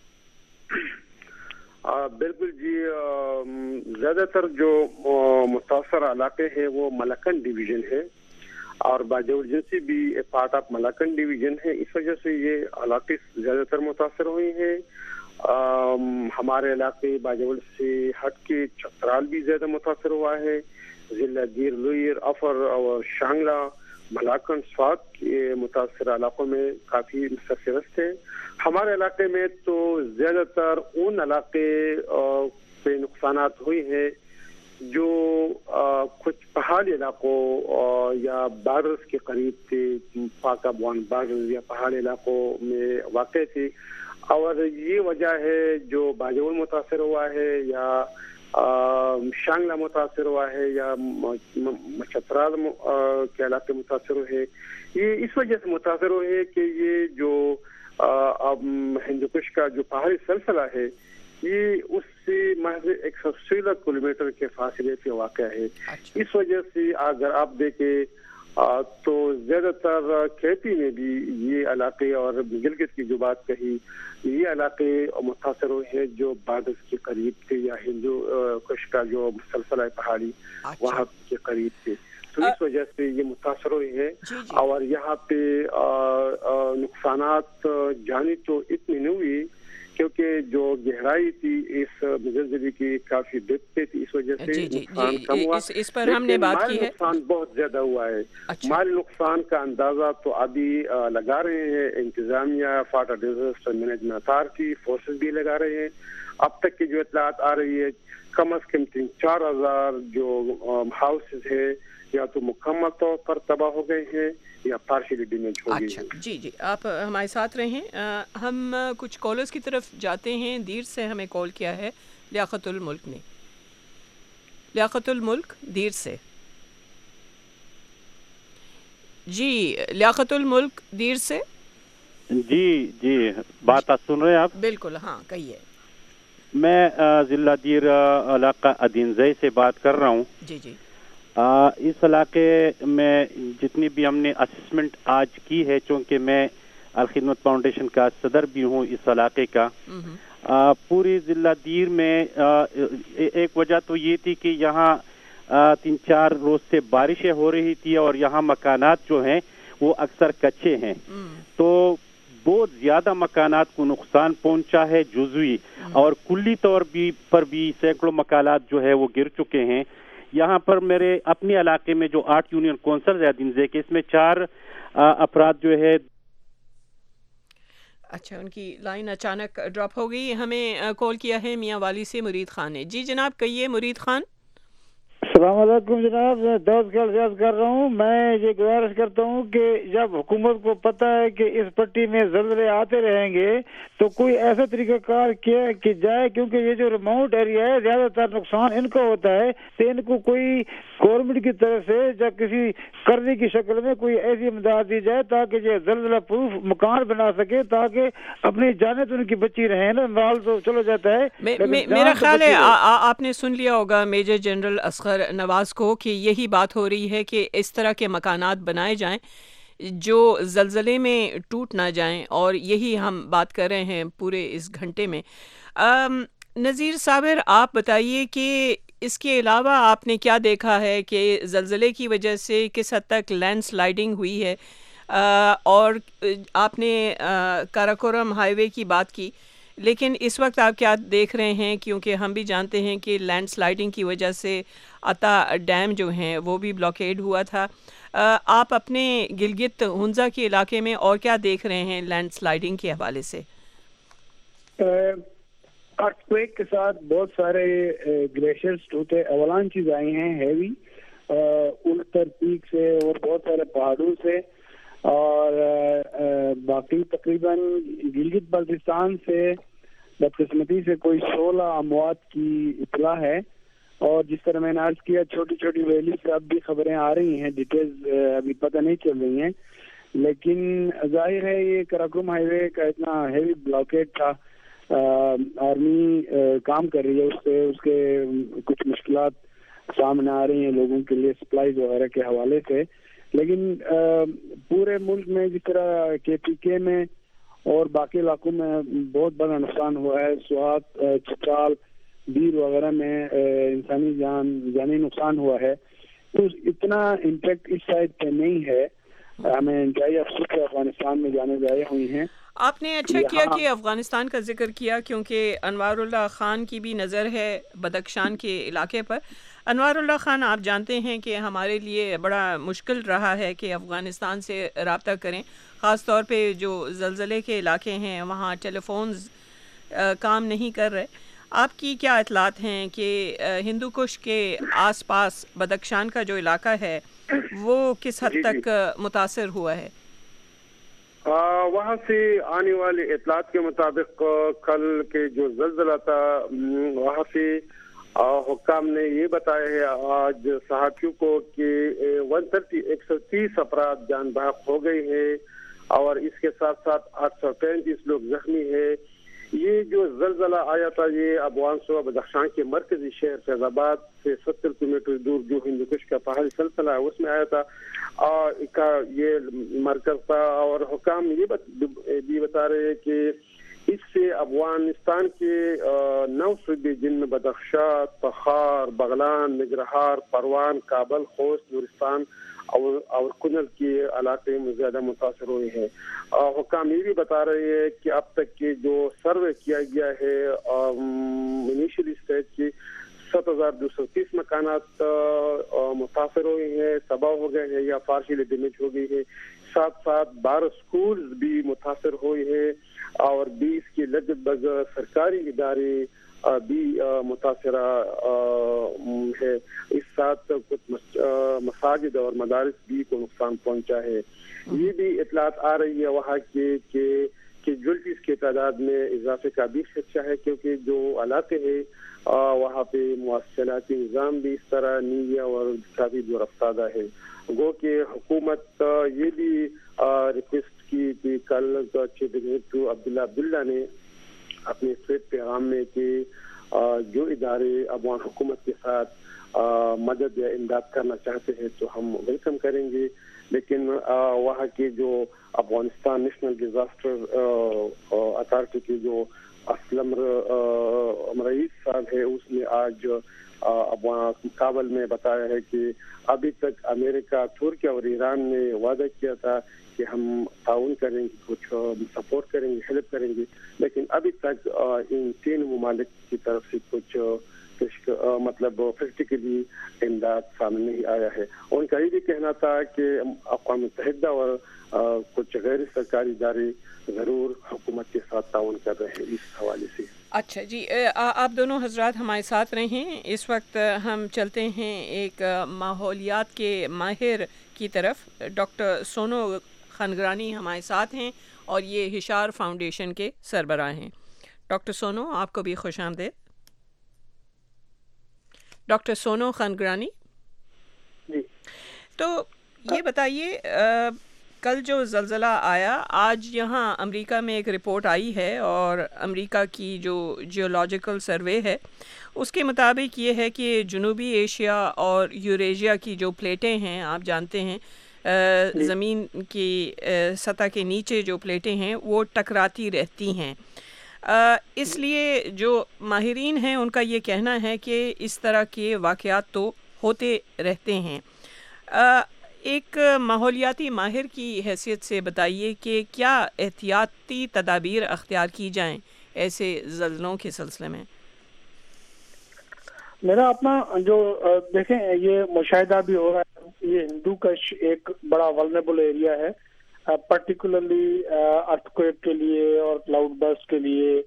بالکل جی, زیادہ تر جو متاثر علاقے ہیں وہ ملکن ڈویژن ہے, اور باجوڑ جنسی بھی پارٹ آف ملکن ڈویژن ہے. اس وجہ سے یہ علاقے زیادہ تر متاثر ہوئے ہیں. ہمارے علاقے باجوڑ سے ہٹ کے چترال بھی زیادہ متاثر ہوا ہے. ضلع گیر لوئر افر اور شانگلہ ملاکن سوات کے متاثرہ علاقوں میں کافی سرفرست ہے. ہمارے علاقے میں تو زیادہ تر ان علاقے پہ نقصانات ہوئے ہیں جو کچھ پہاڑی علاقوں یا بارڈرز کے قریب تھے, پاک افغان بارڈرز یا پہاڑی علاقوں میں واقع تھی, اور یہ وجہ ہے جو باجوڑ متاثر ہوا ہے یا شانگلہ متاثر ہوا ہے یا چترال کے علاقے متاثر ہوئے, یہ اس وجہ سے متاثر ہوئے کہ یہ جو ہندوکش کا جو پہاڑی سلسلہ ہے یہ اس سے محض ایک سو سولہ کلو میٹر کے فاصلے پہ واقع ہے. اس وجہ سے اگر آپ دیکھیں تو زیادہ تر کھیتی میں بھی یہ علاقے, اور گلگت کی جو بات کہی, یہ علاقے متاثر ہوئے ہیں جو بارڈرز کے قریب تھے یا ہندو کش کا جو سلسلہ پہاڑی وہاں کے قریب تھے, تو اس وجہ سے یہ متاثر ہوئے ہیں. اور یہاں پہ نقصانات جانی تو اتنی نہیں ہوئی کیونکہ جو گہرائی تھی اس زلزلے کی کافی ڈیپتھ پہ تھی, اس وجہ سے جی جی نقصان جی کم ہوا. اس, اس پر ہم نے بات کی ہے. نقصان بہت زیادہ ہوا ہے. مالی نقصان کا اندازہ تو ابھی لگا رہے ہیں انتظامیہ, FATA disaster management authority, forces بھی لگا رہے ہیں. اب تک کی جو اطلاعات آ رہی ہے کم از کم تین چار ہزار جو ہاؤسز ہے یا تو مکمل طور پر تباہ ہو گئے ہیں یا پارشلی ڈیمیج ہو گئی ہیں. جی جی آپ ہمارے ساتھ رہیں. ہم کچھ کالرز کی طرف جاتے ہیں. دیر سے ہمیں کال کیا ہے لیاقت الملک نے. لیاقت الملک دیر سے. جی لیاقت الملک دیر سے. جی جی بات آپ سن رہے ہیں آپ؟ بالکل, ہاں کہیے. میں ضلع دیر علاقہ ادینزئی سے بات کر رہا ہوں. جی جی آ, اس علاقے میں جتنی بھی ہم نے اسسمنٹ آج کی ہے, چونکہ میں الخدمت فاؤنڈیشن کا صدر بھی ہوں اس علاقے کا, آ, پوری ضلع دیر میں آ, ایک وجہ تو یہ تھی کہ یہاں آ, تین چار روز سے بارشیں ہو رہی تھی اور یہاں مکانات جو ہیں وہ اکثر کچے ہیں, تو بہت زیادہ مکانات کو نقصان پہنچا ہے جزوی, اور کلی طور بھی پر بھی سینکڑوں مکانات جو ہے وہ گر چکے ہیں. یہاں پر میرے اپنے علاقے میں جو آٹھ یونین کونسل ہے دنزے کے, اس میں چار افراد جو ہے. اچھا, ان کی لائن اچانک ڈراپ ہو گئی. ہمیں کال کیا ہے میاں والی سے مرید خان نے. جی جناب کہیے مرید خان. السلام علیکم جناب, میں دوست کا اعزاز کر رہا ہوں. میں یہ گزارش کرتا ہوں کہ جب حکومت کو پتہ ہے کہ اس پٹی میں زلزلے آتے رہیں گے تو کوئی ایسا طریقہ کار کیا کہ جائے, کیونکہ یہ جو ریموٹ ایریا ہے زیادہ تر نقصان ان کو ہوتا ہے, تو ان کو کوئی گورنمنٹ کی طرف سے یا کسی قرضے کی شکل میں کوئی ایسی امداد دی جائے تاکہ یہ زلزلہ پروف مکان بنا سکے, تاکہ اپنی جانیں تو ان کی بچی رہیں نا. مال تو چلو جاتا ہے. میرا خیال ہے آپ نے سن لیا ہوگا میجر جنرل اصغر نواز کو کہ یہی بات ہو رہی ہے کہ اس طرح کے مکانات بنائے جائیں جو زلزلے میں ٹوٹ نہ جائیں, اور یہی ہم بات کر رہے ہیں پورے اس گھنٹے میں. نذیر صابر, آپ بتائیے کہ اس کے علاوہ آپ نے کیا دیکھا ہے کہ زلزلے کی وجہ سے کس حد تک لینڈ سلائڈنگ ہوئی ہے, اور آپ نے کاراکورم ہائی وے کی بات کی, لیکن اس وقت آپ کیا دیکھ رہے ہیں, کیونکہ ہم بھی جانتے ہیں کہ لینڈ سلائڈنگ کی وجہ سے عطا ڈیم جو ہیں وہ بھی بلاکیڈ ہوا تھا. آپ اپنے گلگت ہنزا کے علاقے میں اور کیا دیکھ رہے ہیں لینڈ سلائڈنگ کے حوالے سے؟ ارتھ کے ساتھ بہت سارے گلیشیئرز ٹوٹے، اوالانچز آئی ہیں ہیوی التر پیک سے اور بہت سارے پہاڑوں سے، اور باقی تقریباً گلگت بلتستان سے بدقسمتی سے کوئی سولہ اموات کی اطلاع ہے، اور جس طرح میں نے عرض کیا چھوٹی چھوٹی ویلی سے اب بھی خبریں آ رہی ہیں، ڈیٹیلز ابھی پتہ نہیں چل رہی ہیں، لیکن ظاہر ہے یہ کراکوم ہائی وے کا اتنا ہیوی بلاکیٹ تھا، آرمی کام کر رہی ہے اس سے، اس کے کچھ مشکلات سامنے آ رہی ہیں لوگوں کے لیے سپلائیز وغیرہ کے حوالے سے، لیکن پورے ملک میں جس طرح کے پی کے میں اور باقی علاقوں میں بہت بڑا نقصان ہوا ہے، سوات، چترال، بیر وغیرہ میں انسانی جان جانی نقصان ہوا ہے، تو اتنا امپیکٹ اس سائڈ پہ نہیں ہے۔ ہمیں انتہائی افسوس ہے افغانستان میں جانے جائے ہوئی ہیں۔ آپ نے اچھا کیا کہ افغانستان کا ذکر کیا، کیونکہ انوار اللہ خان کی بھی نظر ہے بدخشان کے علاقے پر۔ انوار اللہ خان، آپ جانتے ہیں کہ ہمارے لیے بڑا مشکل رہا ہے کہ افغانستان سے رابطہ کریں، خاص طور پہ جو زلزلے کے علاقے ہیں وہاں ٹیلی فونز کام نہیں کر رہے۔ آپ کی کیا اطلاعات ہیں کہ ہندو کش کے آس پاس بدخشان کا جو علاقہ ہے وہ کس حد تک متاثر ہوا ہے؟ وہاں سے آنے والی اطلاعات کے مطابق کل کے جو زلزلہ تھا وہاں سے حکام نے یہ بتایا ہے آج صحافیوں کو کہ ون تھرٹی ایک سو تیس افراد جان بحق ہو گئے ہیں اور اس کے ساتھ ساتھ آٹھ سو پینتیس لوگ زخمی ہیں۔ یہ جو زلزلہ آیا تھا یہ ابوان صوبہ بدخشان کے مرکزی شہر فیض آباد سے ستر کلو میٹر دور جو ہندو کش کا پہاڑی سلسلہ ہے اس میں آیا تھا، اور کا یہ مرکز تھا، اور حکام یہ بھی بتا رہے ہیں کہ اس سے افغانستان کے نو صوبے جن میں بدخشان، تخار، بغلان، نگرہار، پروان، کابل، خوست، نورستان اور اور کنل کے علاقے میں زیادہ متاثر ہوئے ہیں۔ حکام یہ بھی بتا رہے ہیں کہ اب تک کے جو سروے کیا گیا ہے انیشلی اسٹیج کے سات ہزار دو سو تیس مکانات متاثر ہوئے ہیں، تباہ ہو گئے ہیں یا پارشلی ڈیمیج ہو گئی ہے، ساتھ ساتھ بارہ اسکول بھی متاثر ہوئے ہیں اور بیس کے لگ بھگ سرکاری ادارے بھی متاثرہ ہے، اس ساتھ کچھ مساجد اور مدارس بھی کو نقصان پہنچا ہے۔ یہ بھی اطلاعات آ رہی ہے وہاں کے کہ کیجویلٹیز کی تعداد میں اضافے کا بھی خدشہ ہے، کیونکہ جو علاقے ہیں وہاں پہ مواصلاتی نظام بھی اس طرح نہیں ہے اور کافی دور افتادہ ہے۔ گو کہ حکومت یہ بھی ریکویسٹ کی کہ کل چیف ایگزیکٹو عبداللہ عبداللہ نے اپنے اسٹیٹ پیغام میں کہ جو ادارے افغان حکومت کے ساتھ مدد یا امداد کرنا چاہتے ہیں تو ہم ویلکم کریں گے، لیکن وہاں کے جو افغانستان نیشنل ڈیزاسٹر اتھارٹی کے جو اسلم رئیس صاحب ہے اس نے آج افغان کابل میں بتایا ہے کہ ابھی تک امریکہ، ترکی اور ایران نے وعدہ کیا تھا کہ ہم تعاون کریں گے، کچھ سپورٹ کریں گے، ہیلپ کریں گے، لیکن ابھی تک ان تین ممالک کی طرف سے کچھ مطلب پریکٹیکلی امداد سامنے نہیں آیا ہے۔ ان کا یہ بھی کہنا تھا کہ اقوام متحدہ اور کچھ غیر سرکاری ادارے ضرور حکومت کے ساتھ تعاون کر رہے ہیں اس حوالے سے۔ اچھا جی، آپ دونوں حضرات ہمارے ساتھ رہیں۔ اس وقت ہم چلتے ہیں ایک ماحولیات کے ماہر کی طرف۔ ڈاکٹر سونو خنگرانی ہمارے ساتھ ہیں اور یہ ہشار فاؤنڈیشن کے سربراہ ہیں۔ ڈاکٹر سونو، آپ کو بھی خوش آمدید۔ ڈاکٹر سونو خنگرانی جی، تو یہ بتائیے، کل جو زلزلہ آیا، آج یہاں امریکہ میں ایک رپورٹ آئی ہے اور امریکہ کی جو جیولوجیکل سروے ہے اس کے مطابق یہ ہے کہ جنوبی ایشیا اور یوریشیا کی جو پلیٹیں ہیں، آپ جانتے ہیں زمین کی سطح کے نیچے جو پلیٹیں ہیں وہ ٹکراتی رہتی ہیں، اس لیے جو ماہرین ہیں ان کا یہ کہنا ہے کہ اس طرح کے واقعات تو ہوتے رہتے ہیں۔ ایک ماحولیاتی ماہر کی حیثیت سے بتائیے کہ کیا احتیاطی تدابیر اختیار کی جائیں ایسے زلزلوں کے سلسلے میں؟ میرا اپنا جو دیکھیں یہ مشاہدہ بھی ہو رہا ہے، یہ ہندو کش ایک بڑا ولنریبل ایریا ہے، پرٹیکولرلی ارتھ کویک کے لیے اور کلاؤڈ برسٹ کے لیے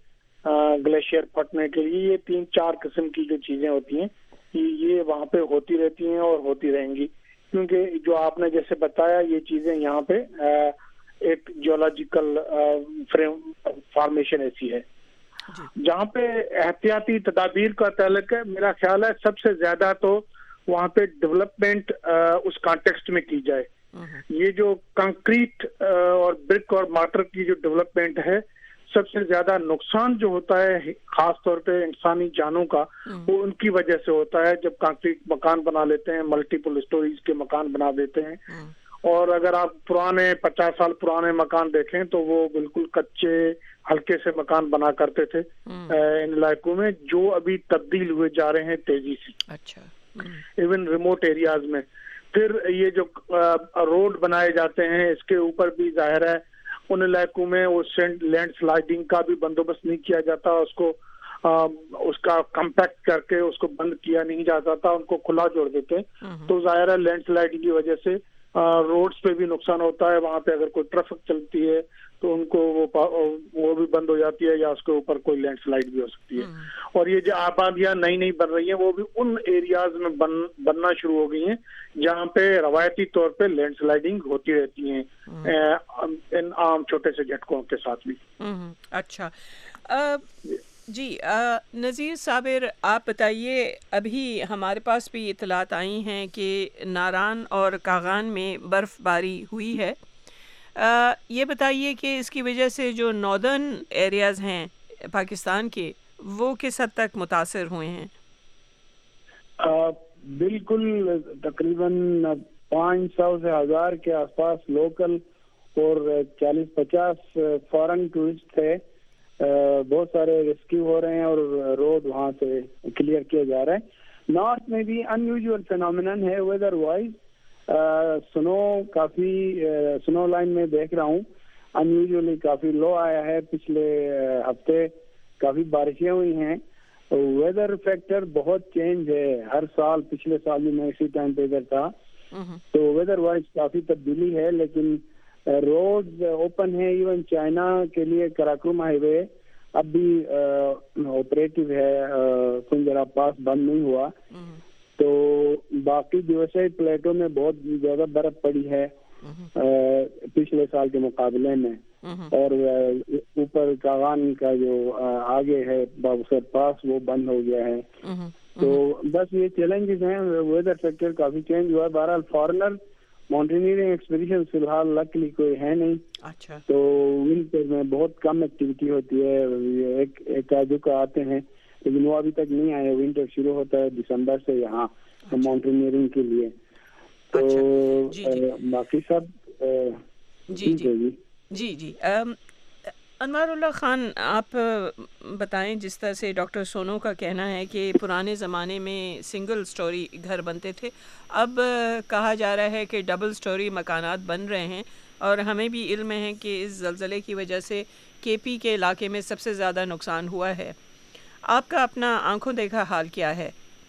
ग्लेशियर फटने के लिए, ये तीन चार किस्म की जो चीजें होती हैं ये वहाँ पे होती रहती हैं और होती रहेंगी, क्योंकि जो आपने जैसे बताया ये चीजें यहाँ पे एक जियोलॉजिकल फ्रेम फॉर्मेशन ऐसी है जहाँ पे एहतियाती तदाबीर का ताल्लुक है। मेरा ख्याल है सबसे ज्यादा तो वहाँ पे डेवलपमेंट उस कॉन्टेक्स्ट में की जाए। ये जो कंक्रीट और ब्रिक और मार्टर की जो डेवलपमेंट है, सबसे ज्यादा नुकसान जो होता है खास तौर पे इंसानी जानों का, वो उनकी वजह से होता है। जब कंक्रीट मकान बना लेते हैं, मल्टीपल स्टोरीज के मकान बना देते हैं, और अगर आप पुराने पचास साल पुराने मकान देखें तो वो बिल्कुल कच्चे हल्के से मकान बना करते थे इन इलाकों में, जो अभी तब्दील हुए जा रहे हैं तेजी से। अच्छा। इवन रिमोट एरियाज में। फिर ये जो रोड बनाए जाते हैं, इसके ऊपर भी जाहिर है उन इलाकों में वो लैंड स्लाइडिंग का भी बंदोबस्त नहीं किया जाता, उसको आ, उसका कम्पैक्ट करके उसको बंद किया नहीं जाता था, उनको खुला छोड़ देते। तो जाहिर है लैंड स्लाइडिंग की वजह से रोड्स पे भी नुकसान होता है। वहाँ पे अगर कोई ट्रैफिक चलती है तो उनको वो वो भी बंद हो जाती है, या उसके ऊपर कोई लैंड स्लाइड भी हो सकती है। और ये जो आबादियां नई नई बन रही हैं वो भी उन एरियाज में बन बनना शुरू हो गई हैं जहाँ पे रवायती तौर पे लैंड स्लाइडिंग होती रहती है इन आम छोटे से झटकों के साथ भी। अच्छा आ, जी नज़ीर साबिर, आप बताइए, अभी हमारे पास भी इतलात आई हैं कि नारान और कागान में बर्फ़बारी हुई है। आ, ये बताइए कि इसकी वजह से जो नॉर्दर्न एरियाज़ हैं पाकिस्तान के, वो किस हद तक मुतासर हुए हैं? आ, बिल्कुल, तकरीबन पाँच सौ से हज़ार के आसपास लोकल और चालीस पचास फॉरेन टूरिस्ट थे। बहुत सारे रेस्क्यू हो रहे हैं और रोड वहाँ से क्लियर किए जा रहे हैं। नॉर्थ में भी अनयूजुअल फिनोमिनन है वेदर वाइज। स्नो काफी स्नो लाइन में देख रहा हूँ अनयूजुअली काफी लो आया है। पिछले हफ्ते काफी बारिशें हुई हैं। वेदर फैक्टर बहुत चेंज है हर साल। पिछले साल भी मैं इसी टाइम पे इधर था, तो वेदर वाइज काफी तब्दीली है। लेकिन रोड ओपन है। इवन चाइना के लिए कराकुम हाईवे अब भी ऑपरेटिव है, कुंजरा पास बंद नहीं हुआ। तो बाकी दिवसीय प्लेटों में बहुत ज्यादा बर्फ पड़ी है पिछले साल के मुकाबले में। और ऊपर कागान का जो आगे है बाबूसर पास, वो बंद हो गया है। तो बस ये चैलेंजेस हैं। वेदर फैक्टर काफी चेंज हुआ है। बहरहाल फॉरेनर माउंटेनियरिंग एक्सपीडिशन फिलहाल लकली कोई है नहीं। अच्छा। तो विंटर में बहुत कम एक्टिविटी होती है। एक एक आधे का आते हैं, लेकिन वो अभी तक नहीं आए। विंटर शुरू होता है दिसंबर से यहाँ माउंटेनियरिंग के लिए। तो अच्छा। जी, जी। बाकी सब जी जी जी जी अनवारुल्लाह खान, आप बताएं, जिस तरह से डॉक्टर सोनू का कहना है कि पुराने ज़माने में सिंगल स्टोरी घर बनते थे, अब कहा जा रहा है कि डबल स्टोरी मकानात बन रहे हैं। और हमें भी इल्म है कि इस ज़लज़ले की वजह से केपी के इलाके में सबसे ज़्यादा नुकसान हुआ है। आपका अपना आंखों देखा हाल क्या है?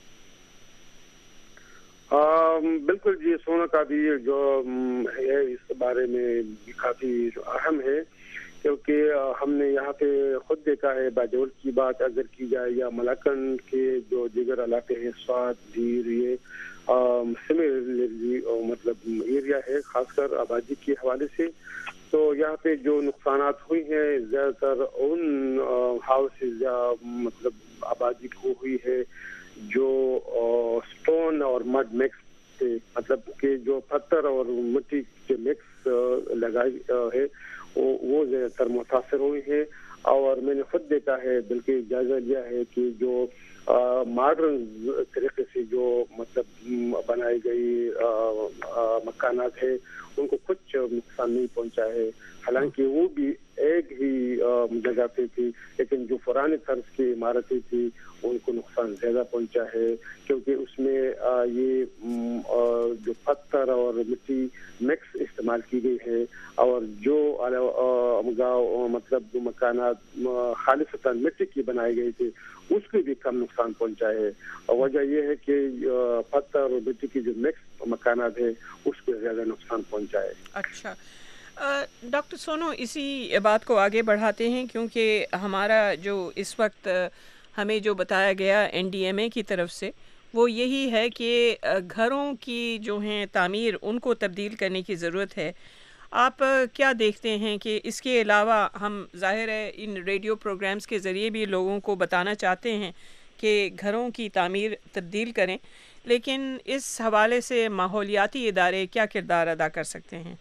आ, बिल्कुल जी, सोना का भी जो है इस बारे में काफ़ी जो अहम है, क्योंकि हमने यहाँ पे खुद देखा है। बाजौल की बात अगर की जाए या मलाकन के जो दीगर इलाके हैं, स्वाद धीर, ये सिमिलरली मतलब एरिया है खासकर आबादी के हवाले से। तो यहाँ पे जो नुकसानात हुई हैं ज़्यादातर उन हाउसेज या मतलब आबादी को हुई है जो स्टोन और मड मिक्स थे, मतलब कि जो पत्थर और मिट्टी के मिक्स लगाई है वो वो ज़्यादातर मुतासर हुई है। और मैंने खुद देखा है, बल्कि जायजा लिया है कि जो मॉडर्न तरीके से जो मतलब बनाई गई मकानात है उनको कुछ नुकसान नहीं पहुंचा है। हालांकि वो भी एक ही जगह पे थी, लेकिन जो पुराने तर्ज की इमारतें थी उनको नुकसान ज़्यादा पहुंचा है, क्योंकि उसमें ये जो पत्थर और मिट्टी मिक्स इस्तेमाल की गई है। और जो गाँव मतलब जो मकानात खालिसतन मिट्टी की बनाई गई थी उसको भी कम नुकसान पहुंचा है। और वजह यह है कि पत्थर और मिट्टी की जो मिक्स मकानात है उसको ज़्यादा नुकसान पहुंचा है। अच्छा, डॉक्टर सोनो, इसी बात को आगे बढ़ाते हैं क्योंकि हमारा जो इस वक्त हमें जो बताया गया एन डी एम ए की तरफ से वो यही है कि घरों की जो हैं तामीर उनको तब्दील करने की ज़रूरत है। आप क्या देखते हैं कि इसके अलावा हम ज़ाहिर है इन रेडियो प्रोग्राम्स के ज़रिए भी लोगों को बताना चाहते हैं कि घरों की तामीर तब्दील करें, लेकिन इस हवाले से माहौलियाती इदारे क्या किरदार अदा कर सकते हैं?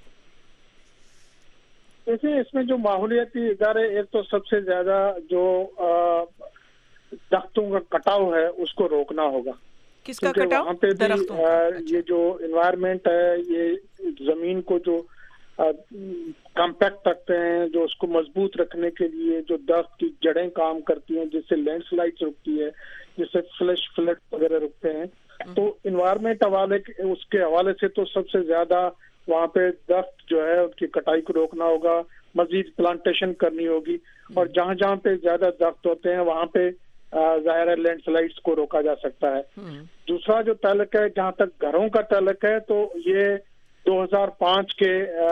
जैसे इसमें जो माहौलियाती इदारे, एक तो सबसे ज़्यादा जो दरख्तों का कटाव है उसको रोकना होगा। किसका कटाव? वहाँ पे भी आ, ये जो इन्वायरमेंट है, ये जमीन को जो कॉम्पैक्ट रखते हैं, जो उसको मजबूत रखने के लिए जो दरख्त की जड़ें काम करती हैं, जिससे लैंडस्लाइड्स रुकती है, जिससे फ्लैश फ्लड वगैरह रुकते हैं। तो इन्वायरमेंट हवाले उसके हवाले से तो सबसे ज्यादा वहाँ पे दरख्त जो है उसकी कटाई को रोकना होगा, मजीद प्लांटेशन करनी होगी, और जहाँ जहाँ पे ज्यादा दरख्त होते हैं वहाँ पे ज़ाहिर है लैंडस्लाइड्स को रोका जा सकता है। दूसरा जो ताल्लुक है, जहाँ तक घरों का ताल्लुक है, तो ये दो हज़ार पाँच के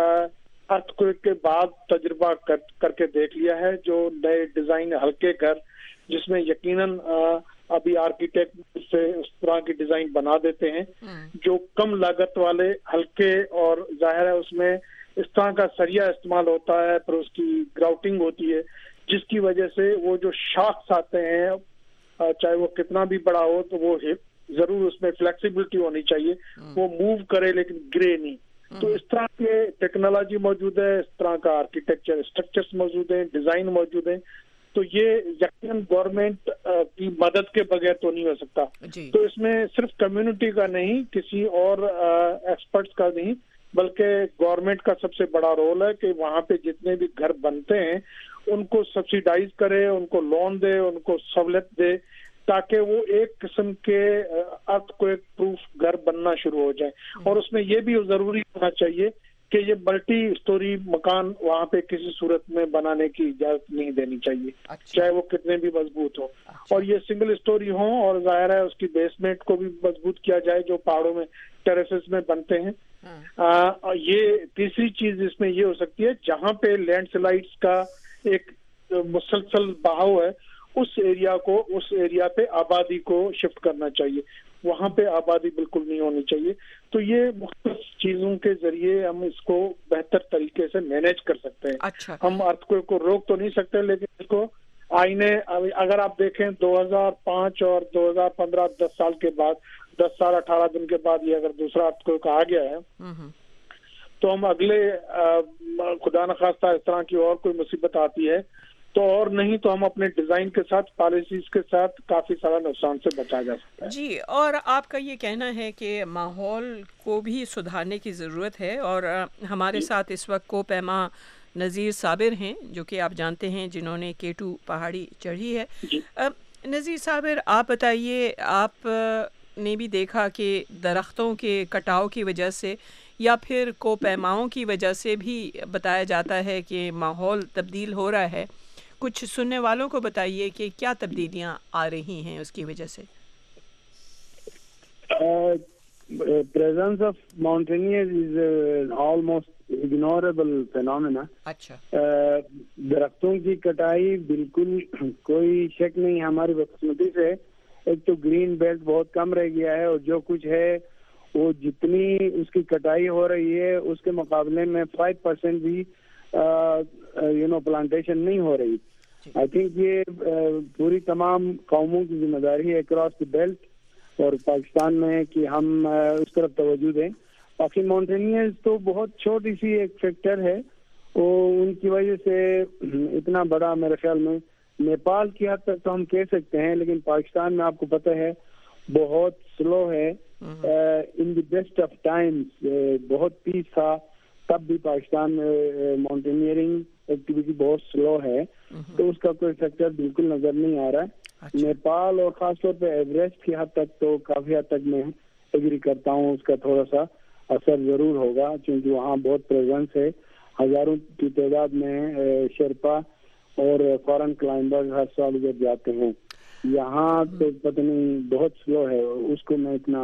अर्थक्वेक के बाद तजुर्बा कर, करके देख लिया है, जो नए डिजाइन हल्के घर, जिसमें यकीनन अभी आर्किटेक्ट से उस तरह की डिजाइन बना देते हैं जो कम लागत वाले हल्के, और जाहिर है उसमें इस तरह का सरिया इस्तेमाल होता है, पर उसकी ग्राउटिंग होती है, जिसकी वजह से वो जो शाख्स आते हैं, चाहे वो कितना भी बड़ा हो, तो वो जरूर उसमें फ्लेक्सिबिलिटी होनी चाहिए, वो मूव करे लेकिन गिरे नहीं। तो इस तरह के टेक्नोलॉजी मौजूद है, इस तरह का आर्किटेक्चर स्ट्रक्चर्स मौजूद है, डिजाइन मौजूद है। तो ये यकीनन गवर्नमेंट की मदद के बगैर तो नहीं हो सकता। तो इसमें सिर्फ कम्युनिटी का नहीं, किसी और एक्सपर्ट्स का नहीं, बल्कि गवर्नमेंट का सबसे बड़ा रोल है कि वहाँ पे जितने भी घर बनते हैं उनको सब्सिडाइज करे, उनको लोन दे, उनको सहूलत दे, ताकि वो एक किस्म के अर्थक्वेक प्रूफ घर बनना शुरू हो जाए। और उसमें ये भी जरूरी होना चाहिए कि ये मल्टी स्टोरी मकान वहाँ पे किसी सूरत में बनाने की इजाजत नहीं देनी चाहिए, चाहे वो कितने भी मजबूत हो। और ये सिंगल स्टोरी हो, और जाहिर है उसकी बेसमेंट को भी मजबूत किया जाए, जो पहाड़ों में टेरेसेस में बनते हैं। आ, ये तीसरी चीज इसमें ये हो सकती है, जहाँ पे लैंडस्लाइड्स का एक मुसलसल बहाव है, उस एरिया को उस एरिया पे आबादी को शिफ्ट करना चाहिए, वहाँ पे आबादी बिल्कुल नहीं होनी चाहिए। तो ये मुख्तलिफ चीजों के जरिए हम इसको बेहतर तरीके से मैनेज कर सकते हैं। अच्छा। हम अर्थक्वेक को रोक तो नहीं सकते, लेकिन इसको आईने अगर आप देखें दो हज़ार पाँच और दो हज़ार पंद्रह, दस साल के बाद, दस साल अठारह दिन के बाद ये अगर दूसरा अर्थक्वेक आ गया है, तो हम अगले खुदा न खास्ता इस तरह की और कोई मुसीबत आती है तो और नहीं तो हम अपने डिजाइन के साथ, पॉलिसीज के साथ काफी सारा नुकसान से बचा जा सकता है। जी, और आपका ये कहना है कि माहौल को भी सुधारने की ज़रूरत है, और हमारे साथ इस वक्त को पैमा नज़ीर साबिर हैं, जो कि आप जानते हैं जिन्होंने के टू पहाड़ी चढ़ी है। नज़ीर साबिर, आप बताइए, आप ने भी देखा कि दरख्तों के कटाव की वजह से या फिर कोपैमाओं की वजह से भी बताया जाता है कि माहौल तब्दील हो रहा है। कुछ सुनने वालों को बताइए कि क्या तब्दीलियां आ रही हैं उसकी वजह से। Presence of mountaineers is almost ignorable phenomena. अच्छा। दरख्तों की कटाई बिल्कुल कोई शक नहीं हमारी बदकिस्मती से, एक तो ग्रीन बेल्ट बहुत कम रह गया है, और जो कुछ है वो जितनी उसकी कटाई हो रही है उसके मुकाबले में फाइव परसेंट भी यू नो प्लांटेशन नहीं हो रही। आई थिंक ये uh, पूरी तमाम कौमों की जिम्मेदारी है अक्रॉस द बेल्ट और पाकिस्तान में कि हम uh, उस तरफ तवज्जो दें। बाकी माउंटेनियर्स तो बहुत छोटी सी एक फैक्टर है, वो उनकी वजह से इतना बड़ा मेरे ख्याल में नेपाल की हद तक तो हम कह सकते हैं, लेकिन पाकिस्तान में आपको पता है बहुत स्लो है। In the best of times बहुत पीस था, तब भी पाकिस्तान में माउंटेनियरिंग एक्टिविटी बहुत स्लो है, तो उसका कोई फैक्टर बिल्कुल नजर नहीं आ रहा है। अच्छा। नेपाल और खासतौर पे एवरेस्ट की हद तक तो काफी हद तक मैं एग्री करता हूँ, उसका थोड़ा सा असर जरूर होगा, क्योंकि वहाँ बहुत प्रेजेंस है, हजारों की तादाद में शेरपा और फॉरेन क्लाइंबर्स हर साल उधर जाते हैं। यहाँ तो पता नहीं बहुत स्लो है, उसको मैं इतना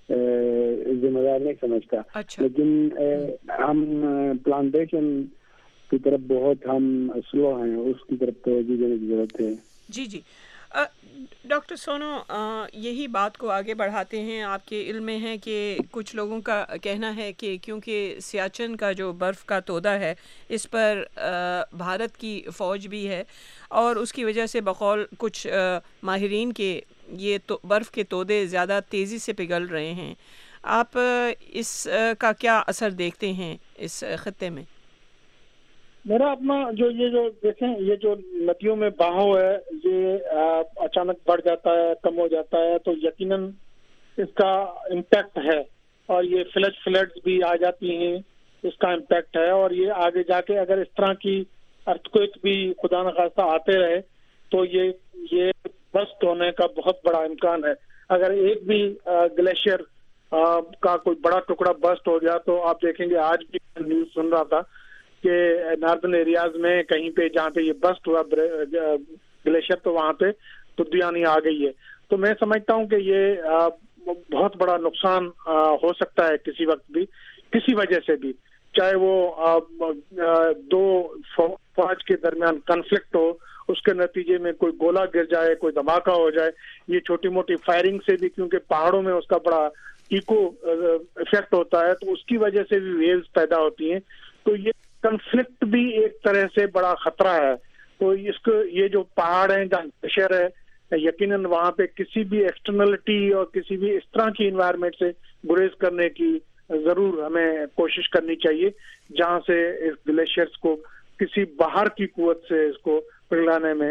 ذمہ دار نہیں سمجھتا. لیکن ہم پلانٹیشن کی طرف بہت ہم سلو ہیں, اس کی طرف توجہ دینے کی ضرورت ہے. جی جی ڈاکٹر سونو, یہی بات کو آگے بڑھاتے ہیں. آپ کے علم میں ہے کہ کچھ لوگوں کا کہنا ہے کہ کیونکہ سیاچن کا جو برف کا تودہ ہے اس پر بھارت کی فوج بھی ہے اور اس کی وجہ سے بقول کچھ ماہرین کے یہ تو برف کے تودے زیادہ تیزی سے پگھل رہے ہیں. آپ اس کا کیا اثر دیکھتے ہیں اس خطے میں؟ میرا اپنا جو یہ جو دیکھیں یہ جو ندیوں میں بہاؤ ہے یہ اچانک بڑھ جاتا ہے, کم ہو جاتا ہے, تو یقیناً اس کا امپیکٹ ہے. اور یہ فلڈ فلڈز بھی آ جاتی ہیں, اس کا امپیکٹ ہے. اور یہ آگے جا کے اگر اس طرح کی ارتھکویک بھی خدا نخواستہ آتے رہے تو یہ یہ برسٹ ہونے کا بہت بڑا امکان ہے. اگر ایک بھی گلیشیئر کا کوئی بڑا ٹکڑا برسٹ ہو گیا تو آپ دیکھیں گے, آج بھی نیوز سن رہا تھا کہ ناردرن ایریاز میں کہیں پہ جہاں پہ یہ برسٹ ہوا گلیشیئر تو وہاں پہ تبدیلی آ گئی ہے. تو میں سمجھتا ہوں کہ یہ بہت بڑا نقصان ہو سکتا ہے کسی وقت بھی, کسی وجہ سے بھی, چاہے وہ دو فوج کے درمیان کنفلکٹ ہو, اس کے نتیجے میں کوئی گولہ گر جائے, کوئی دھماکہ ہو جائے, یہ چھوٹی موٹی فائرنگ سے بھی, کیونکہ پہاڑوں میں اس کا بڑا ایکو افیکٹ ہوتا ہے تو اس کی وجہ سے بھی ویوز پیدا ہوتی ہیں. تو یہ کنفلکٹ بھی ایک طرح سے بڑا خطرہ ہے. تو اس کو یہ جو پہاڑ ہیں جہاں پریشر ہے, یقیناً وہاں پہ کسی بھی ایکسٹرنلٹی اور کسی بھی اس طرح کی انوائرمنٹ سے گریز کرنے کی ضرور ہمیں کوشش کرنی چاہیے جہاں سے اس گلیشیئرز کو کسی باہر کی قوت سے اس کو پگھلانے میں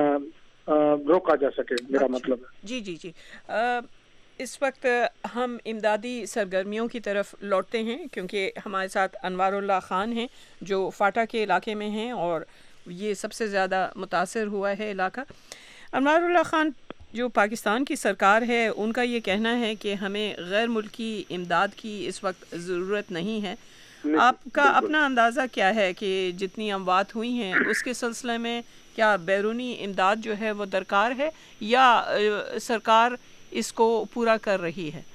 روکا جا سکے. میرا مطلب ہے جی جی جی اس وقت ہم امدادی سرگرمیوں کی طرف لوٹتے ہیں کیونکہ ہمارے ساتھ انوار اللہ خان ہیں جو فاٹا کے علاقے میں ہیں اور یہ سب سے زیادہ متاثر ہوا ہے علاقہ. انوار اللہ خان, جو پاکستان کی سرکار ہے ان کا یہ کہنا ہے کہ ہمیں غیر ملکی امداد کی اس وقت ضرورت نہیں ہے. آپ کا اپنا اندازہ کیا ہے کہ جتنی اموات ہوئی ہیں اس کے سلسلے میں کیا بیرونی امداد جو ہے وہ درکار ہے یا سرکار اس کو پورا کر رہی ہے؟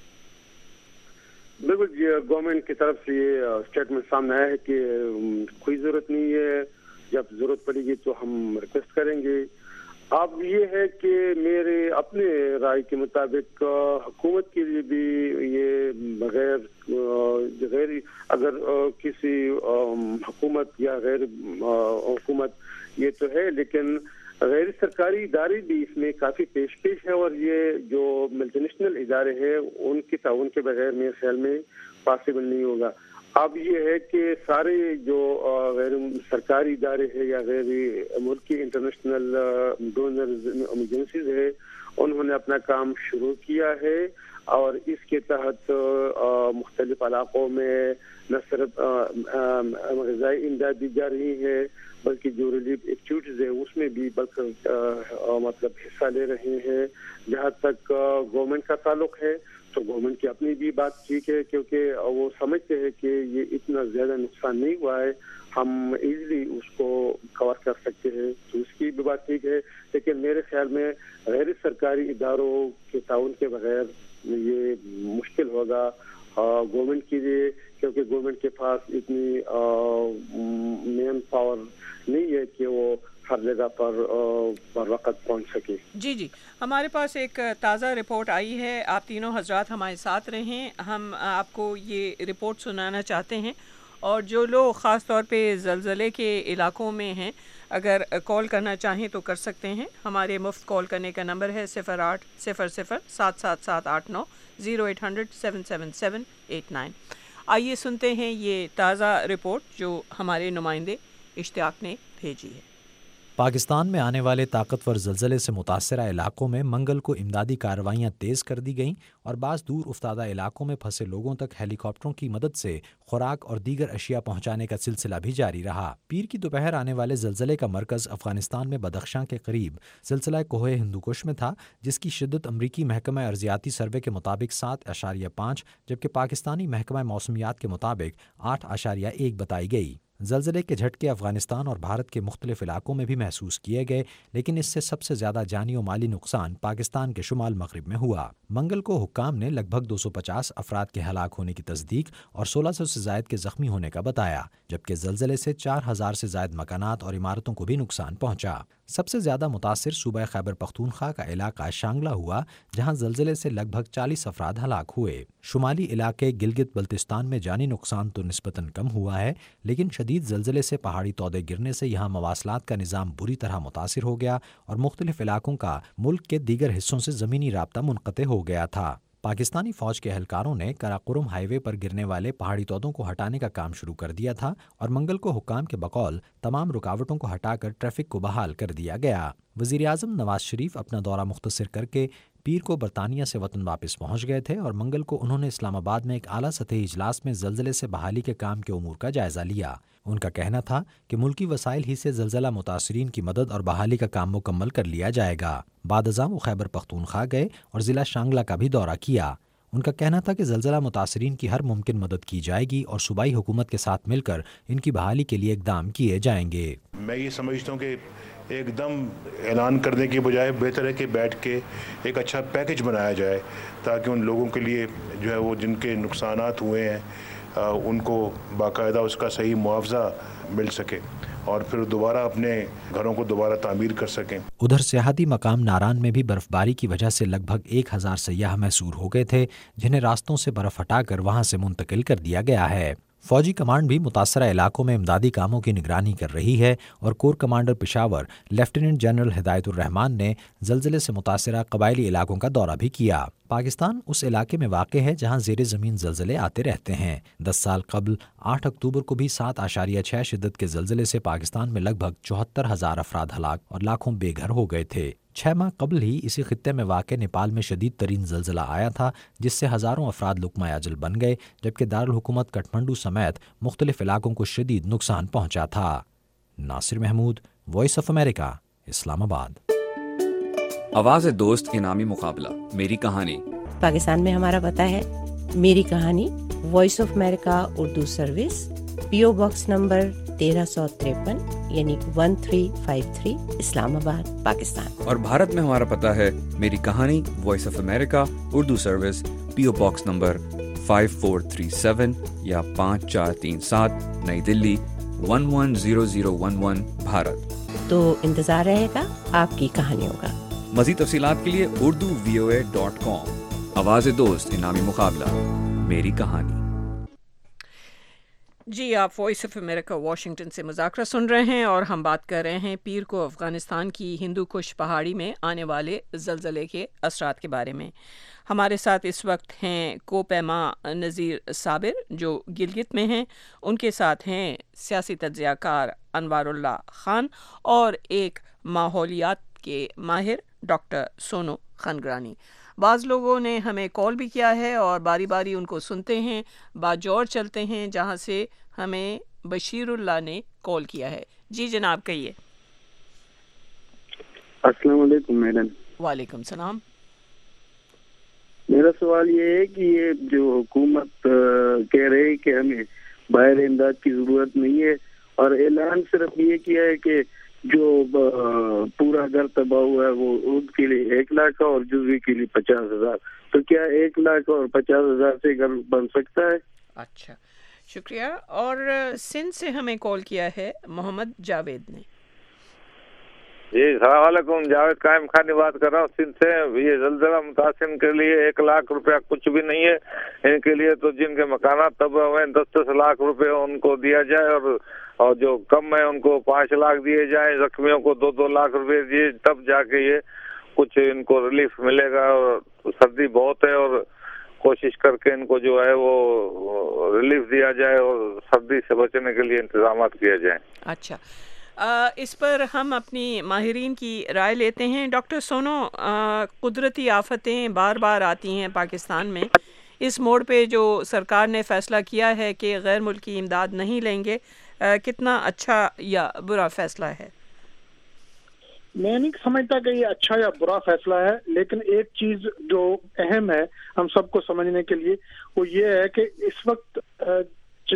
بالکل جی, گورنمنٹ کی طرف سے یہ اسٹیٹمنٹ سامنے آیا ہے کہ کوئی ضرورت نہیں ہے, جب ضرورت پڑے گی تو ہم ریکویسٹ کریں گے. اب یہ ہے کہ میرے اپنے رائے کے مطابق حکومت کے لیے بھی یہ بغیر غیر اگر کسی حکومت یا غیر حکومت یہ تو ہے, لیکن غیر سرکاری ادارے بھی اس میں کافی پیش پیش ہے اور یہ جو ملٹی نیشنل ادارے ہیں ان کی تعاون کے بغیر میرے خیال میں پاسبل نہیں ہوگا. اب یہ ہے کہ سارے جو غیر سرکاری ادارے ہیں یا غیر ملکی انٹرنیشنل ڈونرز ایجنسیز ہیں انہوں نے اپنا کام شروع کیا ہے اور اس کے تحت مختلف علاقوں میں نہ صرف غذائی امداد دی جا رہی ہے بلکہ جو ریلیف ایکٹیویٹیز ہیں اس میں بھی بلکہ مطلب حصہ لے رہے ہیں. جہاں تک گورنمنٹ کا تعلق ہے تو گورنمنٹ کی اپنی بھی بات ٹھیک ہے کیونکہ وہ سمجھتے ہیں کہ یہ اتنا زیادہ نقصان نہیں ہوا ہے, ہم ایزیلی اس کو کور کر سکتے ہیں, تو اس کی بھی بات ٹھیک ہے. لیکن میرے خیال میں غیر سرکاری اداروں کے تعاون کے بغیر یہ مشکل ہوگا گورنمنٹ کے لیے, کیونکہ گورنمنٹ کے پاس اتنی مین پاور نہیں ہے کہ وہ ہر جگہ پر پر وقت پہنچ سکے. جی جی ہمارے پاس ایک تازہ رپورٹ آئی ہے, آپ تینوں حضرات ہمارے ساتھ رہیں, ہم آپ کو یہ رپورٹ سنانا چاہتے ہیں. اور جو لوگ خاص طور پہ زلزلے کے علاقوں میں ہیں اگر کال کرنا چاہیں تو کر سکتے ہیں. ہمارے مفت کال کرنے کا نمبر ہے صفر آٹھ صفر صفر سات سات سات آٹھ نو zero eight hundred seven seven seven eight nine. آئیے سنتے ہیں یہ تازہ رپورٹ جو ہمارے نمائندے اشتیاق نے بھیجی ہے. پاکستان میں آنے والے طاقتور زلزلے سے متاثرہ علاقوں میں منگل کو امدادی کارروائیاں تیز کر دی گئیں اور بعض دور افتادہ علاقوں میں پھنسے لوگوں تک ہیلی کاپٹروں کی مدد سے خوراک اور دیگر اشیاء پہنچانے کا سلسلہ بھی جاری رہا. پیر کی دوپہر آنے والے زلزلے کا مرکز افغانستان میں بدخشاں کے قریب سلسلہ کوہ ہندوکش میں تھا, جس کی شدت امریکی محکمہ ارضیاتی سروے کے مطابق سات اشاریہ پانچ جبکہ پاکستانی محکمہ موسمیات کے مطابق آٹھ اشاریہ ایک بتائی گئی. زلزلے کے جھٹکے افغانستان اور بھارت کے مختلف علاقوں میں بھی محسوس کیے گئے، لیکن اس سے سب سے زیادہ جانی و مالی نقصان پاکستان کے شمال مغرب میں ہوا۔ منگل کو حکام نے لگ بھگ دو سو پچاس افراد کے ہلاک ہونے کی تصدیق اور سولہ سو سے زائد کے زخمی ہونے کا بتایا، جبکہ زلزلے سے چار ہزار سے زائد مکانات اور عمارتوں کو بھی نقصان پہنچا۔ سب سے زیادہ متاثر صوبہ خیبر پختونخوا کا علاقہ شانگلہ ہوا، جہاں زلزلے سے لگ بھگ چالیس افراد ہلاک ہوئے۔ شمالی علاقے گلگت بلتستان میں جانی نقصان تو نسبتاً کم ہوا ہے، لیکن شدید زلزلے سے پہاڑی تودے گرنے سے یہاں مواصلات کا نظام بری طرح متاثر ہو گیا اور مختلف علاقوں کا ملک کے دیگر حصوں سے زمینی رابطہ منقطع ہو گیا تھا۔ پاکستانی فوج کے اہلکاروں نے کراقرم ہائی وے پر گرنے والے پہاڑی تودوں کو ہٹانے کا کام شروع کر دیا تھا اور منگل کو حکام کے بقول تمام رکاوٹوں کو ہٹا کر ٹریفک کو بحال کر دیا گیا۔ وزیر اعظم نواز شریف اپنا دورہ مختصر کر کے پیر کو برطانیہ سے وطن واپس پہنچ گئے تھے اور منگل کو انہوں نے اسلام آباد میں ایک اعلیٰ سطحی اجلاس میں زلزلے سے بحالی کے کام کے امور کا جائزہ لیا۔ ان کا کہنا تھا کہ ملکی وسائل ہی سے زلزلہ متاثرین کی مدد اور بحالی کا کام مکمل کر لیا جائے گا۔ بعد ازاں وہ خیبر پختونخوا گئے اور ضلع شانگلہ کا بھی دورہ کیا۔ ان کا کہنا تھا کہ زلزلہ متاثرین کی ہر ممکن مدد کی جائے گی اور صوبائی حکومت کے ساتھ مل کر ان کی بحالی کے لیے اقدام کیے جائیں گے۔ میں یہ سمجھتا ہوں کہ ایک دم اعلان کرنے کی بجائے بہتر ہے کہ بیٹھ کے ایک اچھا پیکج بنایا جائے تاکہ ان لوگوں کے لیے جو ہے وہ جن کے نقصانات ہوئے ہیں ان کو باقاعدہ اس کا صحیح معاوضہ مل سکے اور پھر دوبارہ اپنے گھروں کو دوبارہ تعمیر کر سکیں۔ ادھر سیاحتی مقام ناران میں بھی برف باری کی وجہ سے لگ بھگ ایک ہزار سیاح محصور ہو گئے تھے، جنہیں راستوں سے برف ہٹا کر وہاں سے منتقل کر دیا گیا ہے۔ فوجی کمانڈ بھی متاثرہ علاقوں میں امدادی کاموں کی نگرانی کر رہی ہے اور corps commander Peshawar lieutenant general Hidayat ur-Rehman نے زلزلے سے متاثرہ قبائلی علاقوں کا دورہ بھی کیا۔ پاکستان اس علاقے میں واقع ہے جہاں زیر زمین زلزلے آتے رہتے ہیں۔ دس سال قبل آٹھ اکتوبر کو بھی سات اشاریہ چھ شدت کے زلزلے سے پاکستان میں لگ بھگ چوہتر ہزار افراد ہلاک اور لاکھوں بے گھر ہو گئے تھے۔ چھ ماہ قبل ہی اسی خطے میں واقع نیپال میں شدید ترین زلزلہ آیا تھا، جس سے ہزاروں افراد لقمہ اجل بن گئے، جبکہ دارالحکومت کٹھمنڈو سمیت مختلف علاقوں کو شدید نقصان پہنچا تھا۔ Nasir Mahmood, Voice of America, Islamabad. آواز دوست انعامی مقابلہ میری کہانی۔ پاکستان میں ہمارا پتہ ہے میری کہانی، Voice of America Urdu service, P O box number تیرہ سو تریپن یعنی one three five three, Islamabad, Pakistan. اور بھارت میں ہمارا پتہ ہے میری کہانی، Voice of America Urdu service, P O box number five four three seven یا پانچ چار تین سات، Nai Dilli one one zero zero one one, Bharat. تو انتظار رہے گا آپ کی کہانیوں کا۔ مزید تفصیلات کے لیے اردو وی او اے ڈاٹ کام۔ آواز دوست انعامی مقابلہ میری کہانی۔ جی، آپ وائس آف امریکہ واشنگٹن سے مذاکرہ سن رہے ہیں اور ہم بات کر رہے ہیں پیر کو افغانستان کی ہندو کش پہاڑی میں آنے والے زلزلے کے اثرات کے بارے میں۔ ہمارے ساتھ اس وقت ہیں کو پیما نذیر صابر جو گلگت میں ہیں، ان کے ساتھ ہیں سیاسی تجزیہ کار انوار اللہ خان اور ایک ماحولیات کے ماہر ڈاکٹر سونو خنگرانی۔ بعض لوگوں نے ہمیں کال بھی کیا ہے اور باری باری ان کو سنتے ہیں۔ باجوڑ چلتے ہیں جہاں سے ہمیں بشیر اللہ نے کال کیا ہے۔ جی جناب کہیے۔ السلام علیکم میڈم۔ وعلیکم السلام۔ میرا سوال یہ ہے کہ یہ جو حکومت کہہ رہی ہے کہ ہمیں باہر امداد کی ضرورت نہیں ہے اور اعلان صرف یہ کیا ہے کہ جو پورا گھر تباہ ہوا ہے وہ ان کے لیے ایک لاکھ اور جزوی کے لیے پچاس ہزار، تو کیا ایک لاکھ اور پچاس ہزار سے گھر بن سکتا ہے؟ اچھا، شکریہ۔ اور سندھ سے ہمیں کال کیا ہے محمد جاوید نے۔ جی السلام علیکم، جاوید قائم خانی بات کر رہا ہوں سندھ سے۔ یہ زلزلہ متاثرین کے لیے ایک لاکھ روپیہ کچھ بھی نہیں ہے، ان کے لیے تو جن کے مکانات تباہ ہوئے ہیں دس دس لاکھ روپے ان کو دیا جائے اور اور جو کم ہے ان کو پانچ لاکھ دیے جائیں، زخمیوں کو دو دو لاکھ روپے دیے، تب جا کے یہ کچھ ان کو ریلیف ملے گا۔ اور سردی بہت ہے اور کوشش کر کے ان کو جو ہے وہ ریلیف دیا جائے اور سردی سے بچنے کے لیے انتظامات کیے جائیں۔ اچھا، اس پر ہم اپنی ماہرین کی رائے لیتے ہیں۔ ڈاکٹر سونو، قدرتی آفتیں بار بار آتی ہیں پاکستان میں، اس موڑ پہ جو سرکار نے فیصلہ کیا ہے کہ غیر ملکی امداد نہیں لیں گے، کتنا اچھا یا برا فیصلہ ہے؟ میں نہیں سمجھتا کہ یہ اچھا یا برا فیصلہ ہے، لیکن ایک چیز جو اہم ہے ہم سب کو سمجھنے کے لیے وہ یہ ہے کہ اس وقت جس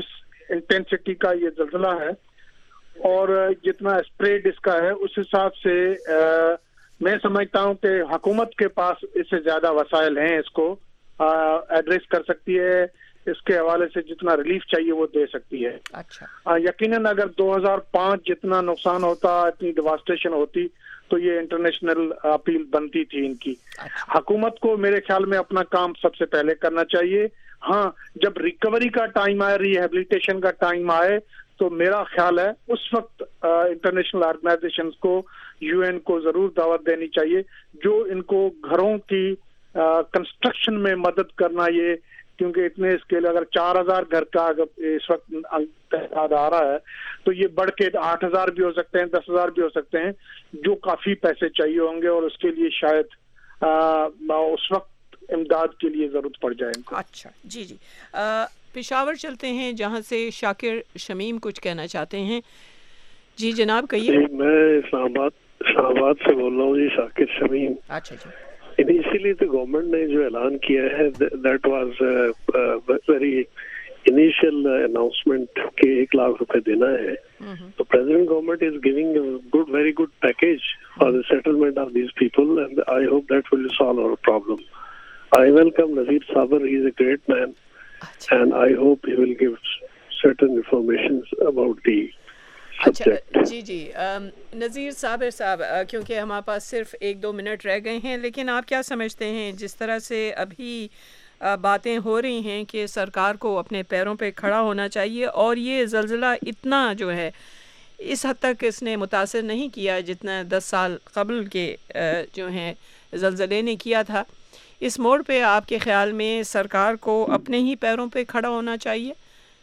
इंटेंसिटी का ये जल्जला है और जितना स्प्रेड इसका है उस हिसाब से आ, मैं समझता हूँ कि हुकूमत के पास इससे ज्यादा वसाइल हैं, इसको एड्रेस कर सकती है, इसके हवाले से जितना रिलीफ चाहिए वो दे सकती है। अच्छा। यकीनन अगर दो हज़ार पाँच जितना नुकसान होता, इतनी डिवास्टेशन होती तो ये इंटरनेशनल अपील बनती थी इनकी। अच्छा। हुकूमत को मेरे ख्याल में अपना काम सबसे पहले करना चाहिए। हाँ, जब रिकवरी का टाइम आए, रिहेबिलिटेशन का टाइम आए, तो मेरा ख्याल है उस वक्त इंटरनेशनल ऑर्गेनाइजेशन को, यूएन को जरूर दावत देनी चाहिए जो इनको घरों की कंस्ट्रक्शन में मदद करना, ये क्योंकि इतने स्केल अगर चार हजार घर का अगर इस वक्त आ रहा है तो ये बढ़ के आठ हजार भी हो सकते हैं, दस हजार भी हो सकते हैं, जो काफी पैसे चाहिए होंगे और उसके लिए शायद आ, उस वक्त इमदाद के लिए जरूरत पड़ जाए इनको। अच्छा, जी जी। आ, पेशावर चलते हैं जहां से शाकिर शमीम कुछ कहना चाहते हैं। जी जनाब कहिए। मैं इस्लामाबाद इस्लामाबाद से बोल रहा हूँ जी, शाकिर शमीम। अच्छा जी। इनिशियली तो गवर्नमेंट ने जो ऐलान किया है that was very initial announcement के एक लाख रुपए देना है, तो present government is giving good very good package for the settlement of these people and I hope that will solve our problem. I welcome Nazir Sabir, he is a great man and I hope he will give certain information about the subject. अच्छा जी जी। नज़ीर साबिर साहब, क्योंकि हमारे पास सिर्फ एक दो minute रह गए हैं, लेकिन आप क्या समझते हैं जिस तरह से अभी बातें हो रही हैं कि सरकार को अपने पैरों पे खड़ा होना चाहिए और ये ज़लज़ला इतना जो है इस हद तक इसने मुतासिर नहीं किया जितना दस साल कबल के जो हैं ज़लज़ले ने किया था, इस मोड़ पे आपके ख्याल में सरकार को अपने ही पैरों पे खड़ा होना चाहिए?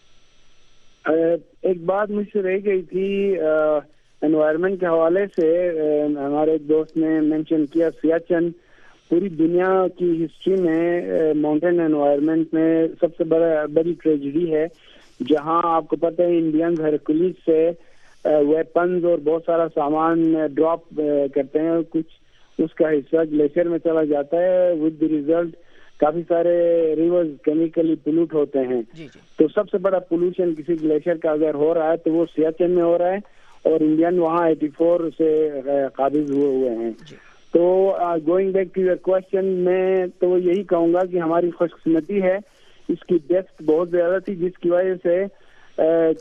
एक बात मुझसे रह गई थी एनवायरनमेंट के हवाले से, हमारे एक दोस्त ने मेंशन किया सियाचिन पूरी दुनिया की हिस्ट्री में माउंटेन एनवायरनमेंट में सबसे बड़ा बड़ी ट्रेजेडी है, जहां आपको पता है इंडियंस हरकुलिस से वेपन्स और बहुत सारा सामान ड्रॉप करते हैं, कुछ उसका हिस्सा ग्लेशियर में चला जाता है, विद द रिजल्ट काफी सारे रिवर्स केमिकली पोल्यूट होते हैं। जी जी। तो सबसे बड़ा पोल्यूशन किसी ग्लेशियर का अगर हो रहा है तो वो सियाचिन में हो रहा है और इंडियन वहाँ चौरासी से काबिज हुए हुए हैं। तो going back to your question, मैं तो यही कहूँगा कि हमारी खुशकिस्मती है, इसकी डेप्थ बहुत ज्यादा थी जिसकी वजह से आ,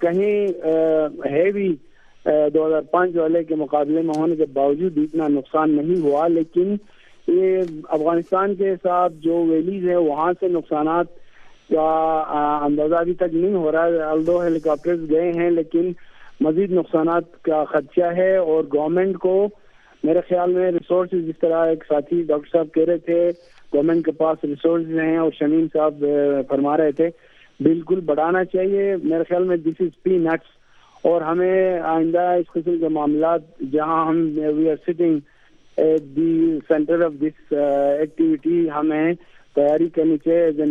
कहीं हैवी दो हजार पाँच वाले के मुकाबले में होने के बावजूद इतना नुकसान नहीं हुआ, लेकिन ये अफगानिस्तान के साथ जो वैलीज है वहाँ से नुकसानात का अंदाजा अभी तक नहीं हो रहा है। अल्दो हेलीकॉप्टर्स गए हैं लेकिन मजीद नुकसानात का खदशा है और गवर्नमेंट को मेरे ख्याल में रिसोर्सेज, जिस तरह एक साथी डॉक्टर साहब कह रहे थे गवर्नमेंट के पास रिसोर्सेज हैं और शमीम साहब फरमा रहे थे, बिल्कुल बढ़ाना चाहिए। मेरे ख्याल में दिस इज पी नट्स और हमें आइंदा इस किस्म के मामला जहां हम we are sitting at the centre of this activity, हमें तैयारी करनी चाहिए एज ए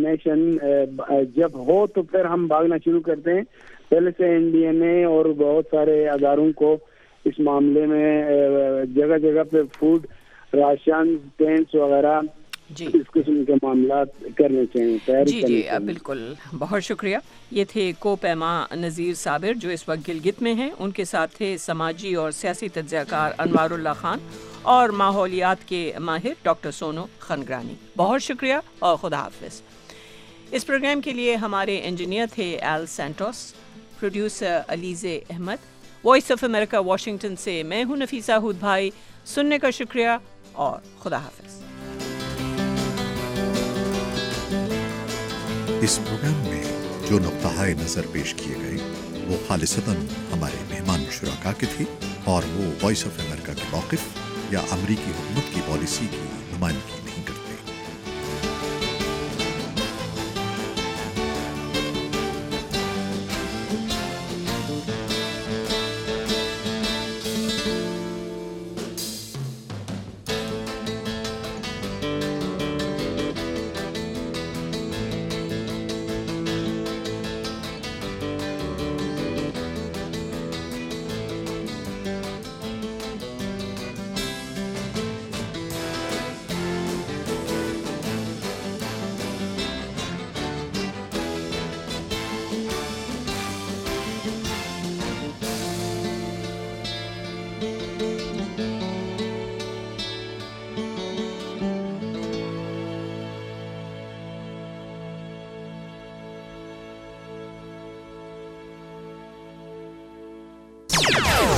नेशन। जब हो तो फिर हम भागना शुरू करते हैं, पहले से एनडीएमए और बहुत सारे अदारों को इस मामले में जगह जगह पे फूड राशन टेंट्स वगैरह इस किस्म के मामला करने चाहिए, तैयारी जी जी बिल्कुल। बहुत शुक्रिया। ये थे को पैमा नज़ीर साबिर जो इस वक्त गिलगित में हैं, उनके साथ थे समाजी और सियासी तज्ज़ियाकार अनवारुल्लाह खान और माहौलियात के माहिर डॉक्टर सोनू खनगरानी। बहुत शुक्रिया और खुदा हाफिज़। इस प्रोग्राम के लिए हमारे इंजीनियर थे El Santos, producer Aleeze Ahmed. Voice of America Washington से मैं हूँ नफीसा हुद भाई। सुनने का शुक्रिया और खुदा हाफिज़। इस प्रोग्राम में जो नुक्ता-ए नज़र पेश किए गए वो खालिसतन हमारे मेहमान शुराका के थे और वो वॉइस ऑफ अमेरिका के मौक़िफ़ या अमरीकी हुकूमत की पॉलिसी की नुमाइंदगी नहीं करते। ہے.